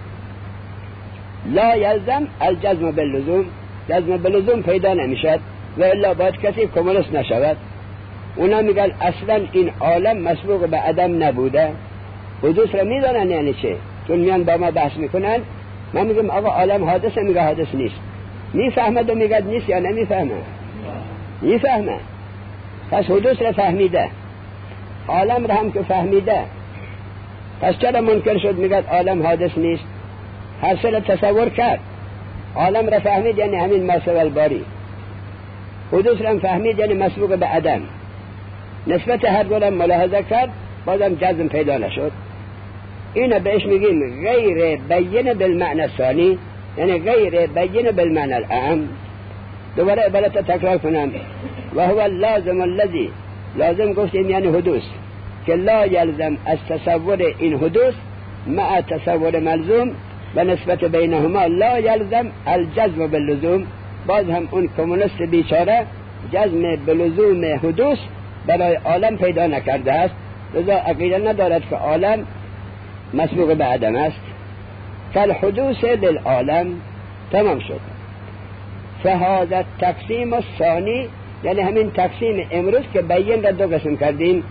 لا یلزم الجزم باللزوم، جزم باللزوم پیدا نمیشد و الا باید کسی کمونست نشود. اونا میگن اصلا این عالم مسبوق به عدم نبوده. حدوث را میدانن یعنی چه، چون میان با ما بحث میکنن. ما میگم آقا عالم حادثه، میگه حادث نیست. میفهمد و میگه نیست یا نمیفهمه؟ میفهمه. پس حدوث را فهمیده، عالم را هم که فهمیده، پس چرا منکر شد میگه عالم حادث نیست؟ حاصل تصور کرد، عالم را فهمید یعنی همین ما سوى الباری، حدوث را فهمید یعنی مسبوق به عدم. نسبت هر دو را ملاحظه کرد، بازم جزم پیدا نشد. اینو بهش میگیم غیر بین بالمعنى الثانی، یعنی غیر بین بالمعنى الاعم. دوباره عبارت تکرار کنم. و هو اللازم الذي، لازم گفتیم یعنی حدوث، که لا یلزم از تصور این حدوث مع تصور ملزوم و نسبت بینهما لا یلزم الجزم باللزوم. باز هم اون کمونست بیچاره جزم بلزوم حدوث برای عالم پیدا نکرده است. لذا عقیده ندارد که عالم مسبوق به عدم است. فالحدوث للعالم تمام شد. فهذا التقسیم الثانی، یعنی همین تقسیم امروز که بیین را دو قسم کردیم،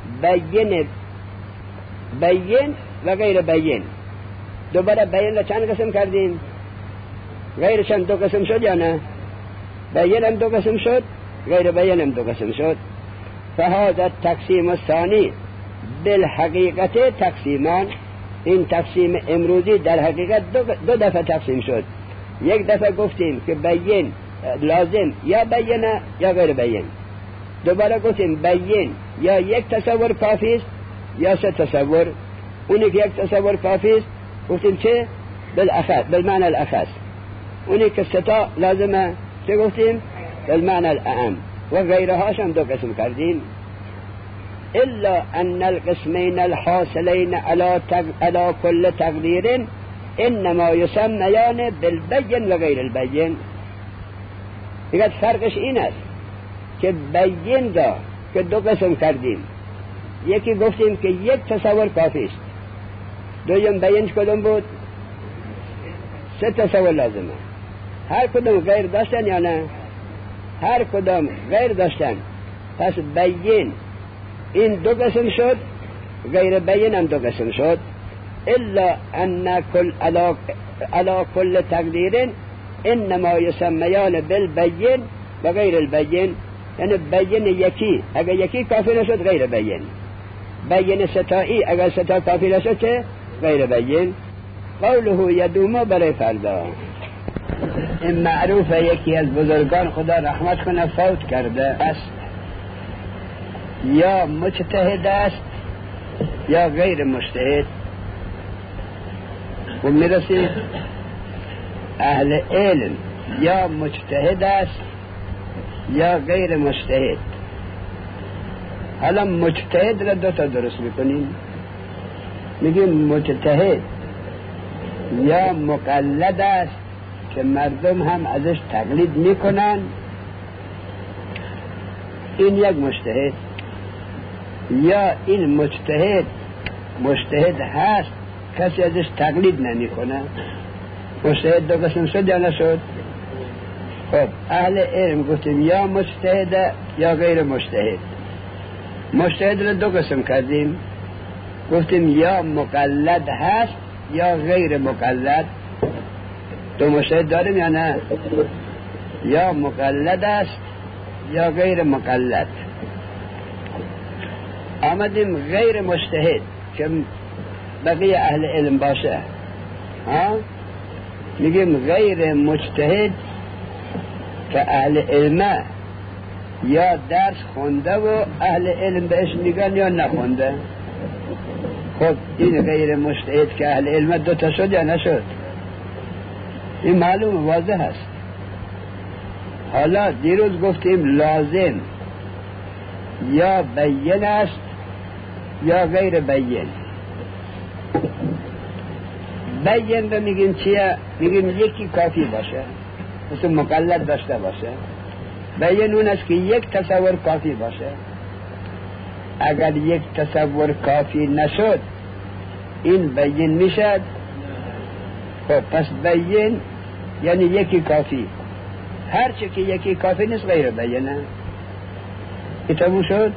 بیین و غیر بیین. دوباره بیین را چند قسم کردیم؟ غیرش هم دو قسم شد یا نه؟ بیین هم دو قسم شد، غیر بیین هم دو قسم شد. فهذا التقسیم الثانی بالحقیقت تقسیمان، این تقسیم امروزی در حقیقت دو دفعه تقسیم شد. یک دفعه گفتیم که بیین لازم یا بینه یا غیر بین. دوباره گفتیم بین یا یک تصور کافی است یا سه تصور. اونی که یک تصور کافی است گفتیم چه؟ بالمعنى الاخص. اونی که سه تا لازمه چه گفتیم؟ بالمعنى الاعم. و غیرهاش هم دو قسم کردیم. الا ان القسمین الحاصلین على كل تقدیر انما یسمیان بالبین و غیر البین. دیگر فرقش این است که بیین را که دو قسم کردیم، یکی گفتیم که یک تصور کافی است، دویم بیین کدوم بود؟ سه تصور لازمه. هر کدوم غیر داشتن یا نه؟ هر کدوم غیر داشتن. پس بیین این دو قسم شد، غیر بیین هم دو قسم شد. الا ان علی كل تقدیر انما یسمیان بالبین و غیر البین. یعنی بین یکی اگر یکی کافی نشد غیر بین، بین ستایی اگر ستا کافی نشد چه؟ غیر بین. قوله یدوم برای فردا. این معروفه یکی از بزرگان خدا رحمت کنه فوت کرده است، یا مجتهد است یا غیر مجتهد. و میرسید اهل علم یا مجتهد است یا غیر مجتهد. حالا مجتهد را دو تا درست میکنیم، میگیم مجتهد یا مقلد است که مردم هم ازش تقلید میکنن، این یک مجتهد. یا این مجتهد هست کسی ازش تقلید نمیکنه. مجتهد دو قسم شد یا نشد؟ خب اهل علم گفتیم یا مجتهد یا غیر مجتهد. مجتهد رو دو قسم کردیم، گفتیم یا مقلد هست یا غیر مقلد. دو مجتهد داریم یا نه؟ یا مقلد است یا غیر مقلد. آمدیم غیر مجتهد که بقیه اهل علم باشه، میگیم غیر مجتهد که اهل علمه یا درس خونده و اهل علم بهش میگن یا نخونده. خب این غیر مجتهد که اهل علمه دوتا شد یا نشد؟ این معلوم واضح است. حالا دیروز گفتیم لازم یا بیین است یا غیر بیین. بیین رو میگیم چیه؟ میگیم یکی کافی باشه، مثل مقلد داشته باشه. بیین اون است که یک تصور کافی باشه. اگر یک تصور کافی نشد این بیین میشد. خب پس بیین یعنی یکی کافی، هرچه که یکی کافی نیست غیر بیینه. تموم شد.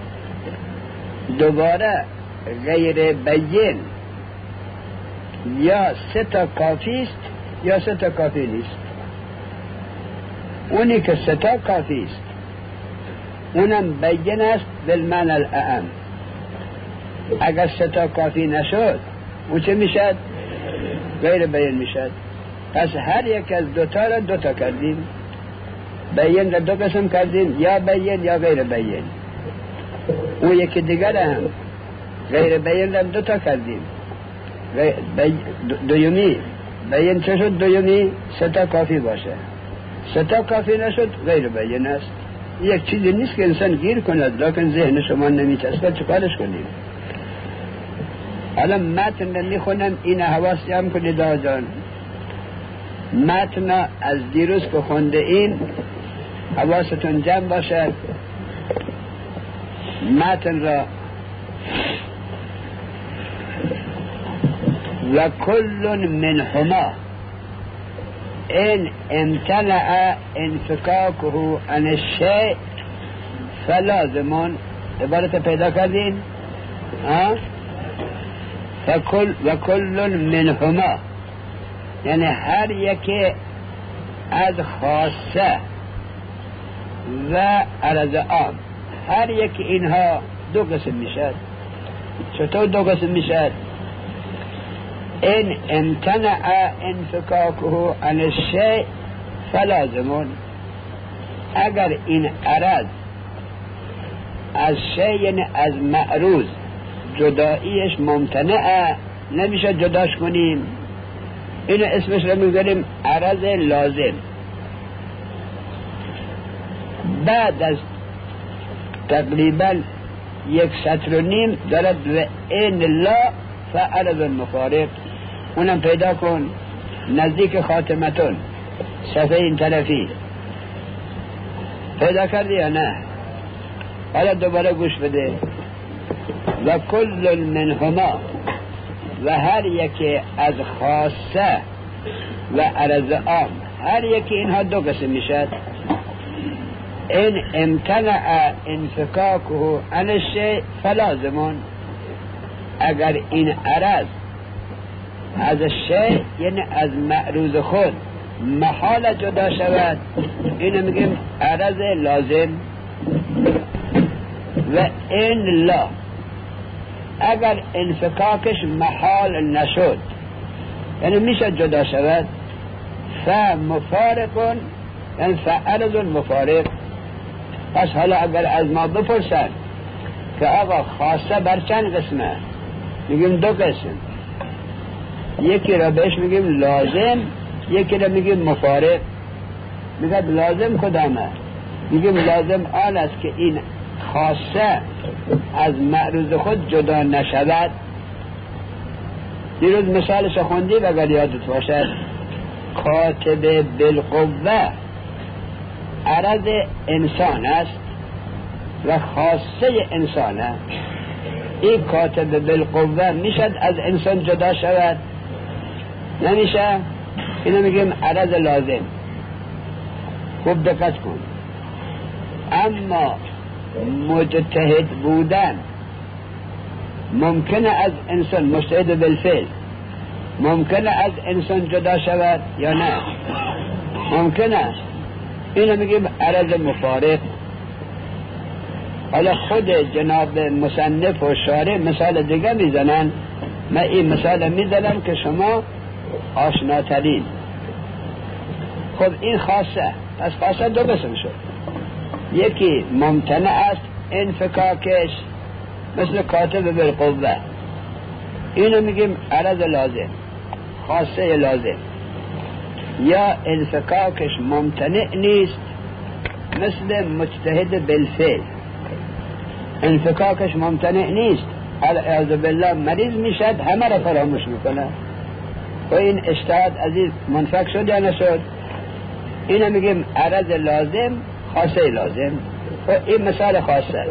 دوباره غیر بیین یا سه تا کافی است یا سه تا کافی نیست. اونی که سه تا کافی است اونم بیین است بالمعنى الاعم. اگر سه تا کافی نشد اون چه میشد؟ غیر بیین میشد. پس هر یک از دوتا را دوتا کردیم. بیین را دو قسم کردیم، یا بیین یا غیر بیین. اون یکی دیگر هم غیر بیین را دوتا کردیم. دویمی بیین چه شد؟ دویمی سه تا کافی باشه. سه تا کافی نشد غیر بیین است. یک چیزی نیست که انسان گیر کند، لیکن ذهن شما نمیچسبه، چکارش کنیم؟ حالا متن رو میخونم، این حواس جمع کنید آجان. متن از دیروز که خونده این حواستون جمع باشد. متن را و کل منهما ان امتنع انفکاکه عن الشیء فلازمون. عبارت پیدا کردین؟ و کل منهما یعنی هر یکی از خاصه و عرض عام، هر یکی اینها دو قسم میشد. چطور دو قسم میشد؟ این امتنع انفکاکه عن الشیء فلازمون، اگر این عرض از شیء یعنی از معروض جداییش ممتنعه، نمیشه جداش کنیم، این اسمش رو میگذاریم عرض لازم. بعد از تقریبا 1.5 سطر دارد و این لا فعرض المفارق، اونم پیدا کن نزدیک خاتمتون صفحه این طرفی. پیدا کردی یا نه؟ حالا دوباره گوش بده. و کل منهما و هر یکی از خاصه و عرض عام، هر یکی اینها دو قسم میشد. این امتنع انفکاکه عن الشیء فلازمون، اگر این عرض از الشیء یعنی از معروض خود محال جدا شود، اینو میگیم عرض لازم. و این لا اگر انفکاکش محال نشد یعنی میشه جدا شود، فمفارقون یعنی فعرض المفارق. پس حالا اگر از ما بپرسن که آقا خاصه بر چند قسمه، میگیم دو قسم، یکی را بهش میگیم لازم، یکی را میگیم مفارق. میگه لازم کدامه؟ میگیم لازم آن است که این خاصه از معروض خود جدا نشود. دیروز مثالش خوندیم اگر یادت باشد، کاتب بالقوه عرض انسان است و خاصه انسانه. این کاتب بالقوه میشد از انسان جدا شود؟ نمیشه. اینو میگیم عرض لازم. خوب دقت کن. اما مجتهد بودن ممکنه از انسان، مجتهد بالفعل ممکنه از انسان جدا شود یا نه؟ ممکنه. اینو میگیم عرض مفارق. حالا خود جناب مصنف و شارح مثال دیگه میزنن، من این مثال میزنم که شما آشناترین. خب این خاصه، پس خاصه دو قسم شد. یکی ممتنع است انفکاکش مثل کاتب بالقوه، اینو میگیم عرض لازم، خاصه لازم. یا انفکاکش ممتنع نیست مثل مجتهد بالفعل، انفکاکش ممتنع نیست، اعوذ بالله مریض میشد همه را فراموش میکنه. و این اجتهاد عزیز منفک شد یا نشد؟ اینو میگیم عرض لازم، خاصه لازم. و این مثال خاصه.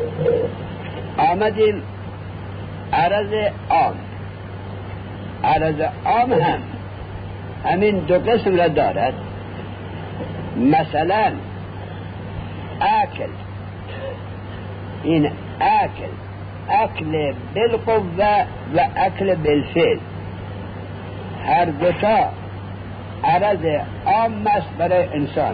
آمدیم عرض عام. عرض عام هم همین دو قسم را دارد. مثلا اکل، این اکل بالقوه و اکل بالفعل، هر دوتا عرض عام است برای انسان.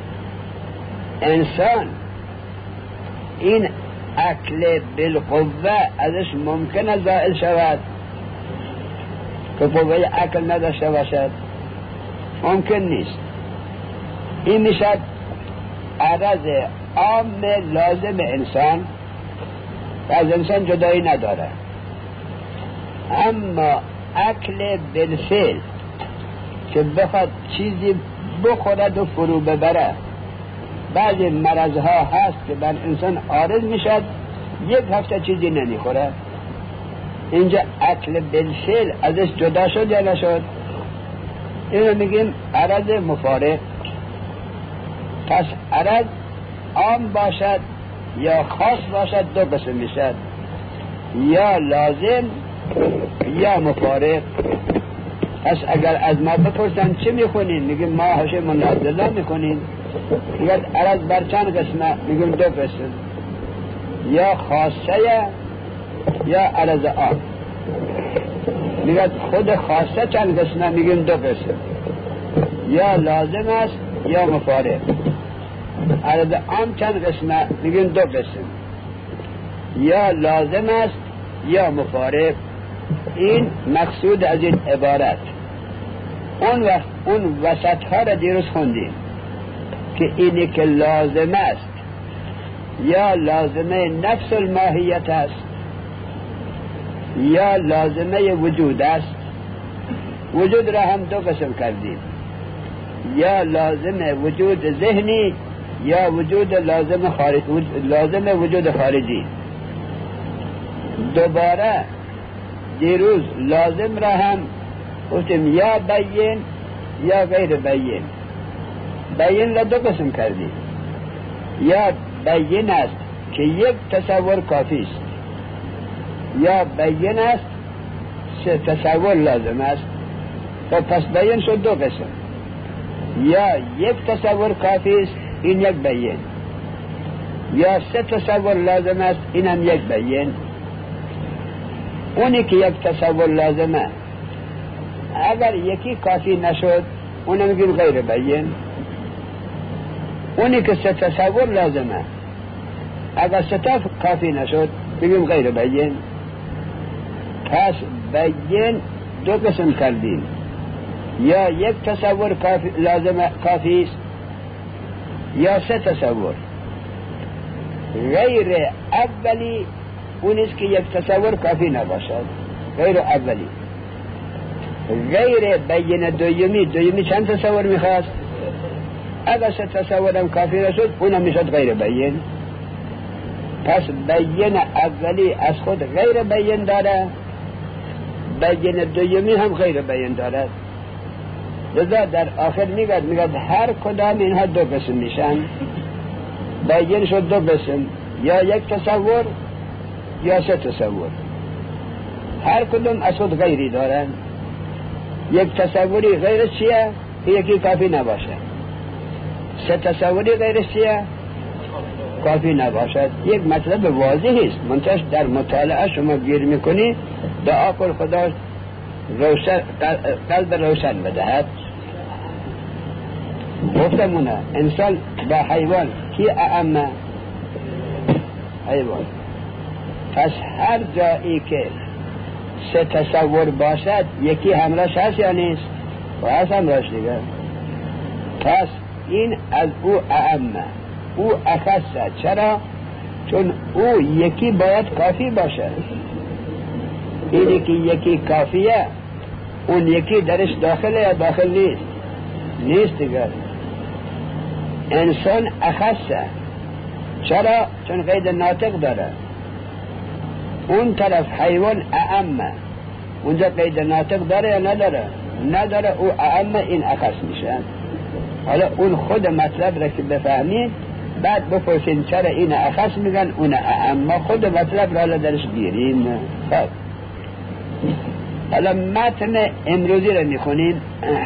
انسان این اکل بالقوه ازش ممکنه زائل شود که قوه اکل نداشته باشد؟ ممکن نیست. این میشد عرض عام لازم انسان و از انسان جدایی نداره. اما اکل بالفعل که بخواد چیزی بخورد و فرو ببره، بعضی مرضها هست که بر انسان عارض میشد، 1 هفته چیزی نمیخوره. اینجا اکل بالفعل ازش جدا شد یا نشد؟ اینو میگیم عرض مفارق. پس عرض عام باشد یا خاص باشد دو قسم میشد، یا لازم یا مفارق. پس اگر از ما بپرسن چه میخونین میگیم ما حاشیه مولا عبدالله میخونین. میگن عرض بر چند قسمه؟ میگیم 2 قسم، یا خاصه یا عرض عام. میگن خود خاصه چند قسمه؟ میگیم 2 قسم، یا لازم است یا مفارق. عرض عام چند قسمه؟ میگیم 2 قسم، یا لازم است یا مفارق. این مقصود از این عبارت. اون وسط ها را دیروز خوندیم که اینی که لازم است یا لازمه نفس الماهیت است یا لازمه وجود است. وجود را هم 2 قسم کردیم، یا لازم وجود ذهنی یا وجود لازم وجود خارجی. دوباره دیروز لازم را هم گفتیم یا بین یا غیر بین. بین را 2 قسم کردیم، یا بین است که یک تصور کافی است، یا بین است 3 تصور لازم است. خب پس بین شد 2 قسم، یا یک تصور کافی است، این یک بین، یا 3 تصور لازم است، این هم یک بین. اونی که یک تصور لازمه اگر یکی کافی نشد اونم میگیم غیر بین. اونی که 3 تصور لازمه اگر 3 کافی نشد میگیم غیر بین. پس بین 2 قسم کردیم، یا یک تصور کافی است یا 3 تصور. غیر اولی اونیست که یک تصور کافی نباشد، غیر اولی. غیر بین دویمی چند تصور میخواست؟ اگر 3 تصورم کافی نشد اونم میشد غیر بین. پس بین اولی از خود غیر بین داره، بین دویمی هم غیر بین دارد. لذا در آخر میگد هر کدام اینها 2 قسم میشن. بین شد 2 قسم، یا یک تصور یا 3 تصور. هر کدوم از خود غیری دارن. یک تصوری غیرش چیه؟ یکی کافی نباشه. 3 تصوری غیرش چیه؟ کافی نباشد. یک مطلب واضحی است، منتش در مطالعه شما گیر میکنی. دعا کن خدا قلب روشن بدهد. گفتمونه انسان با حیوان کی اعمه؟ حیوان. پس هر جایی که 3 تصور باشد یکی همراهش هست یا نیست؟ و هست همراهش دیگه. پس این از او اعمه، او اخصه. چرا؟ چون او یکی باید کافی باشد. اینی که یکی کافیه، اون یکی درش داخله یا داخل نیست؟ نیست دیگر. انسان اخصه. چرا؟ چون قید ناطق داره. اون طرف حیوان اعمه، اونجا قید ناطق داره یا نداره؟ نداره. او اعمه، این اخص میشه. حالا اون خود مطلب را که بفهمید بعد بپرسین چرا این اخص میگن اون اعمه، خود مطلب را درش گیرین. خب حالا متن امروزی را میخونیم.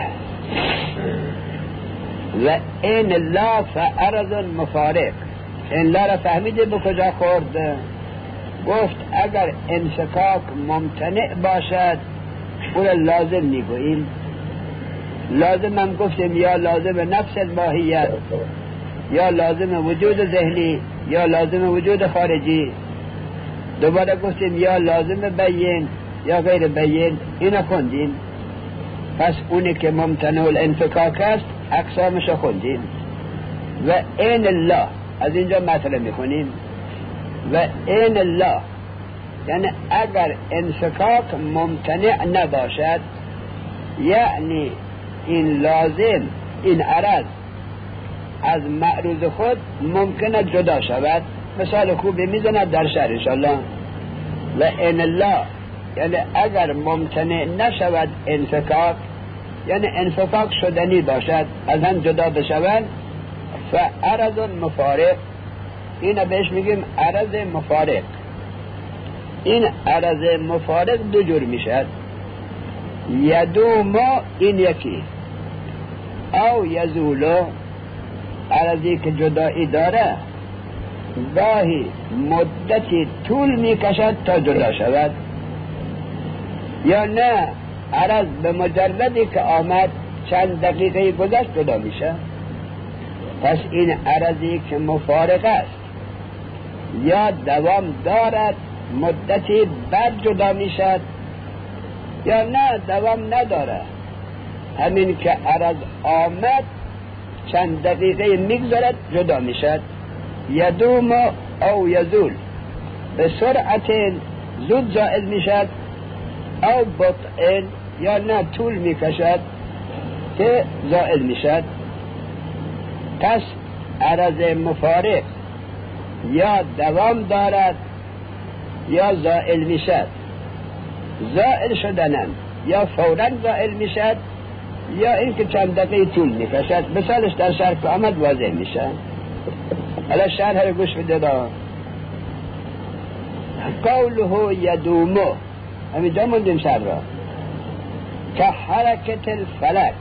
و این لا فعرض مفارق. این لا را فهمیده به کجا خورد؟ گفت اگر انفکاک ممتنع باشد اون لازم میگوییم. لازم هم گفتیم یا لازم نفس الماهیت، یا لازم وجود ذهنی، یا لازم وجود خارجی. دوباره گفتیم یا لازم بین یا غیر بین. اینا خوندیم. پس اونی که ممتنع الانفکاک است اقسامش خوندیم. و این الله از اینجا مطلب میکنیم. و این الله یعنی اگر انفکاک ممتنع نباشد، یعنی این لازم، این عرض از معروض خود ممکنه جدا شود. مثال خوبی میزند در شرح انشاءالله. و این الله یعنی اگر ممتنع نشود انفکاک، یعنی انفکاک شدنی باشد، از هم جدا بشود، فعرض مفارق. این بهش میگیم عرض مفارق. این عرض مفارق دو جور میشد. یدوم این یکی، او یزولو عرضی که جدایی داره گاهی مدتی طول میکشد تا جدا شود، یا نه عرض به مجردی که آمد چند دقیقه گذشت جدا میشه. پس این عرضی که مفارق است یا دوام دارد مدتی بعد جدا میشد، یا نه دوام نداره، همین که عرض آمد چند دقیقه میگذرد جدا میشد. یدوم او یزول، به سرعت زود زائل میشد، او بطء یا نه طول میکشد که زائل میشد. پس عرض مفارق یا دوام دارد یا زائل میشد. زائل شدنم یا فوراً زائل میشد یا اینکه چند دقیقه طول میکشد. مثالش در شرح که آمد واضح میشه. حالا شرح رو گوش بده دا. قوله یدومو، همینجا موندیم شرح را. که حرکت الفلک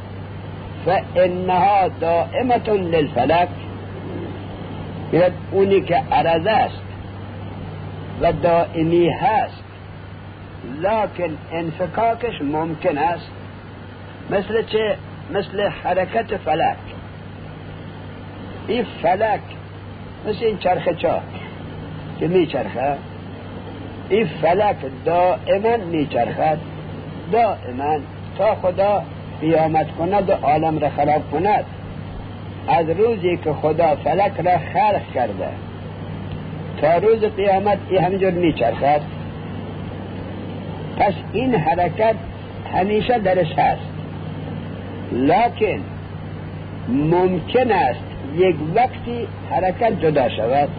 فانها دائمة للفلک، یعنی اونی که عرض است و دائمی هست لکن انفکاکش ممکن است. مثل چه؟ مثل حرکت فلک. این فلک مثل این چرخ چاه که میچرخه، این فلک دائما میچرخد، دائما تا خدا قیامت کند و عالم را خراب کند. از روزی که خدا فلک را خلق کرده تا روز قیامت این همینجور میچرخد. پس این حرکت همیشه درش هست، لکن ممکن است یک وقتی حرکت جدا شود.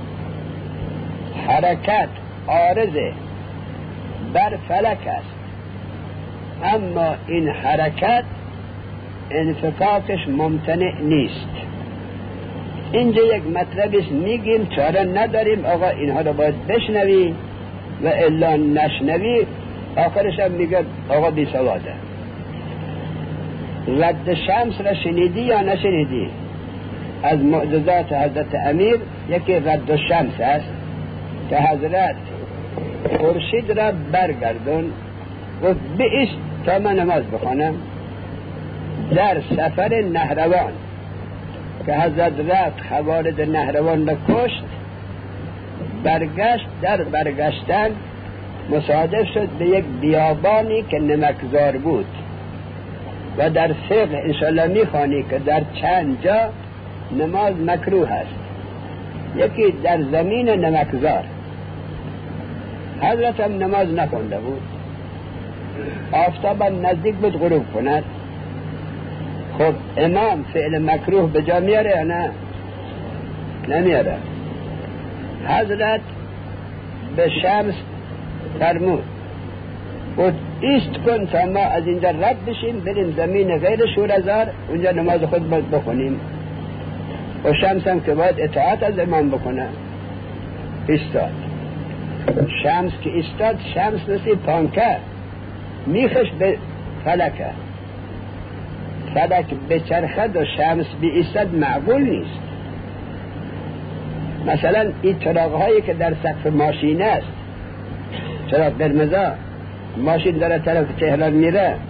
حرکت عارضه بر فلک است، اما این حرکت انفکاکش ممتنع نیست. اینجا یک مطلبیست میگیم چاره نداریم، آقا اینها رو باید بشنوی و الا نشنوی آخرش هم میگه آقا بی سواده. رد شمس را شنیدی یا نشنیدی؟ از معجزات حضرت امیر یکی رد شمس است که حضرت خورشید را برگردون و بیست تا من نماز بخونم. در سفر نهروان که حضرت رفت خوارج نهروان را کشت، برگشت، در برگشتن مصادف شد به یک بیابانی که نمکزار بود و در فقه انشالله میخوانی که در چند جا نماز مکروه است. یکی در زمین نمکزار. حضرت هم نماز نخونده بود، آفتاب نزدیک بود غروب کند. خب امام فعل مکروه به جا میاره یا نه؟ نمیاره. حضرت به شمس فرمود و ایست کن تا ما از اینجا رد بشیم بریم زمین غیر شورزار اونجا نماز خود بخونیم. و شمس هم که باید اطاعت از امام بکنه ایستاد. شمس که ایستاد، شمس مثل پانکه میخش به فلکه، فلک بچرخد و شمس بی ایستاد معقول نیست. مثلا این چراغ هایی که در سقف ماشین است، چراغ قرمزا، ماشین داره طرف تهران میره،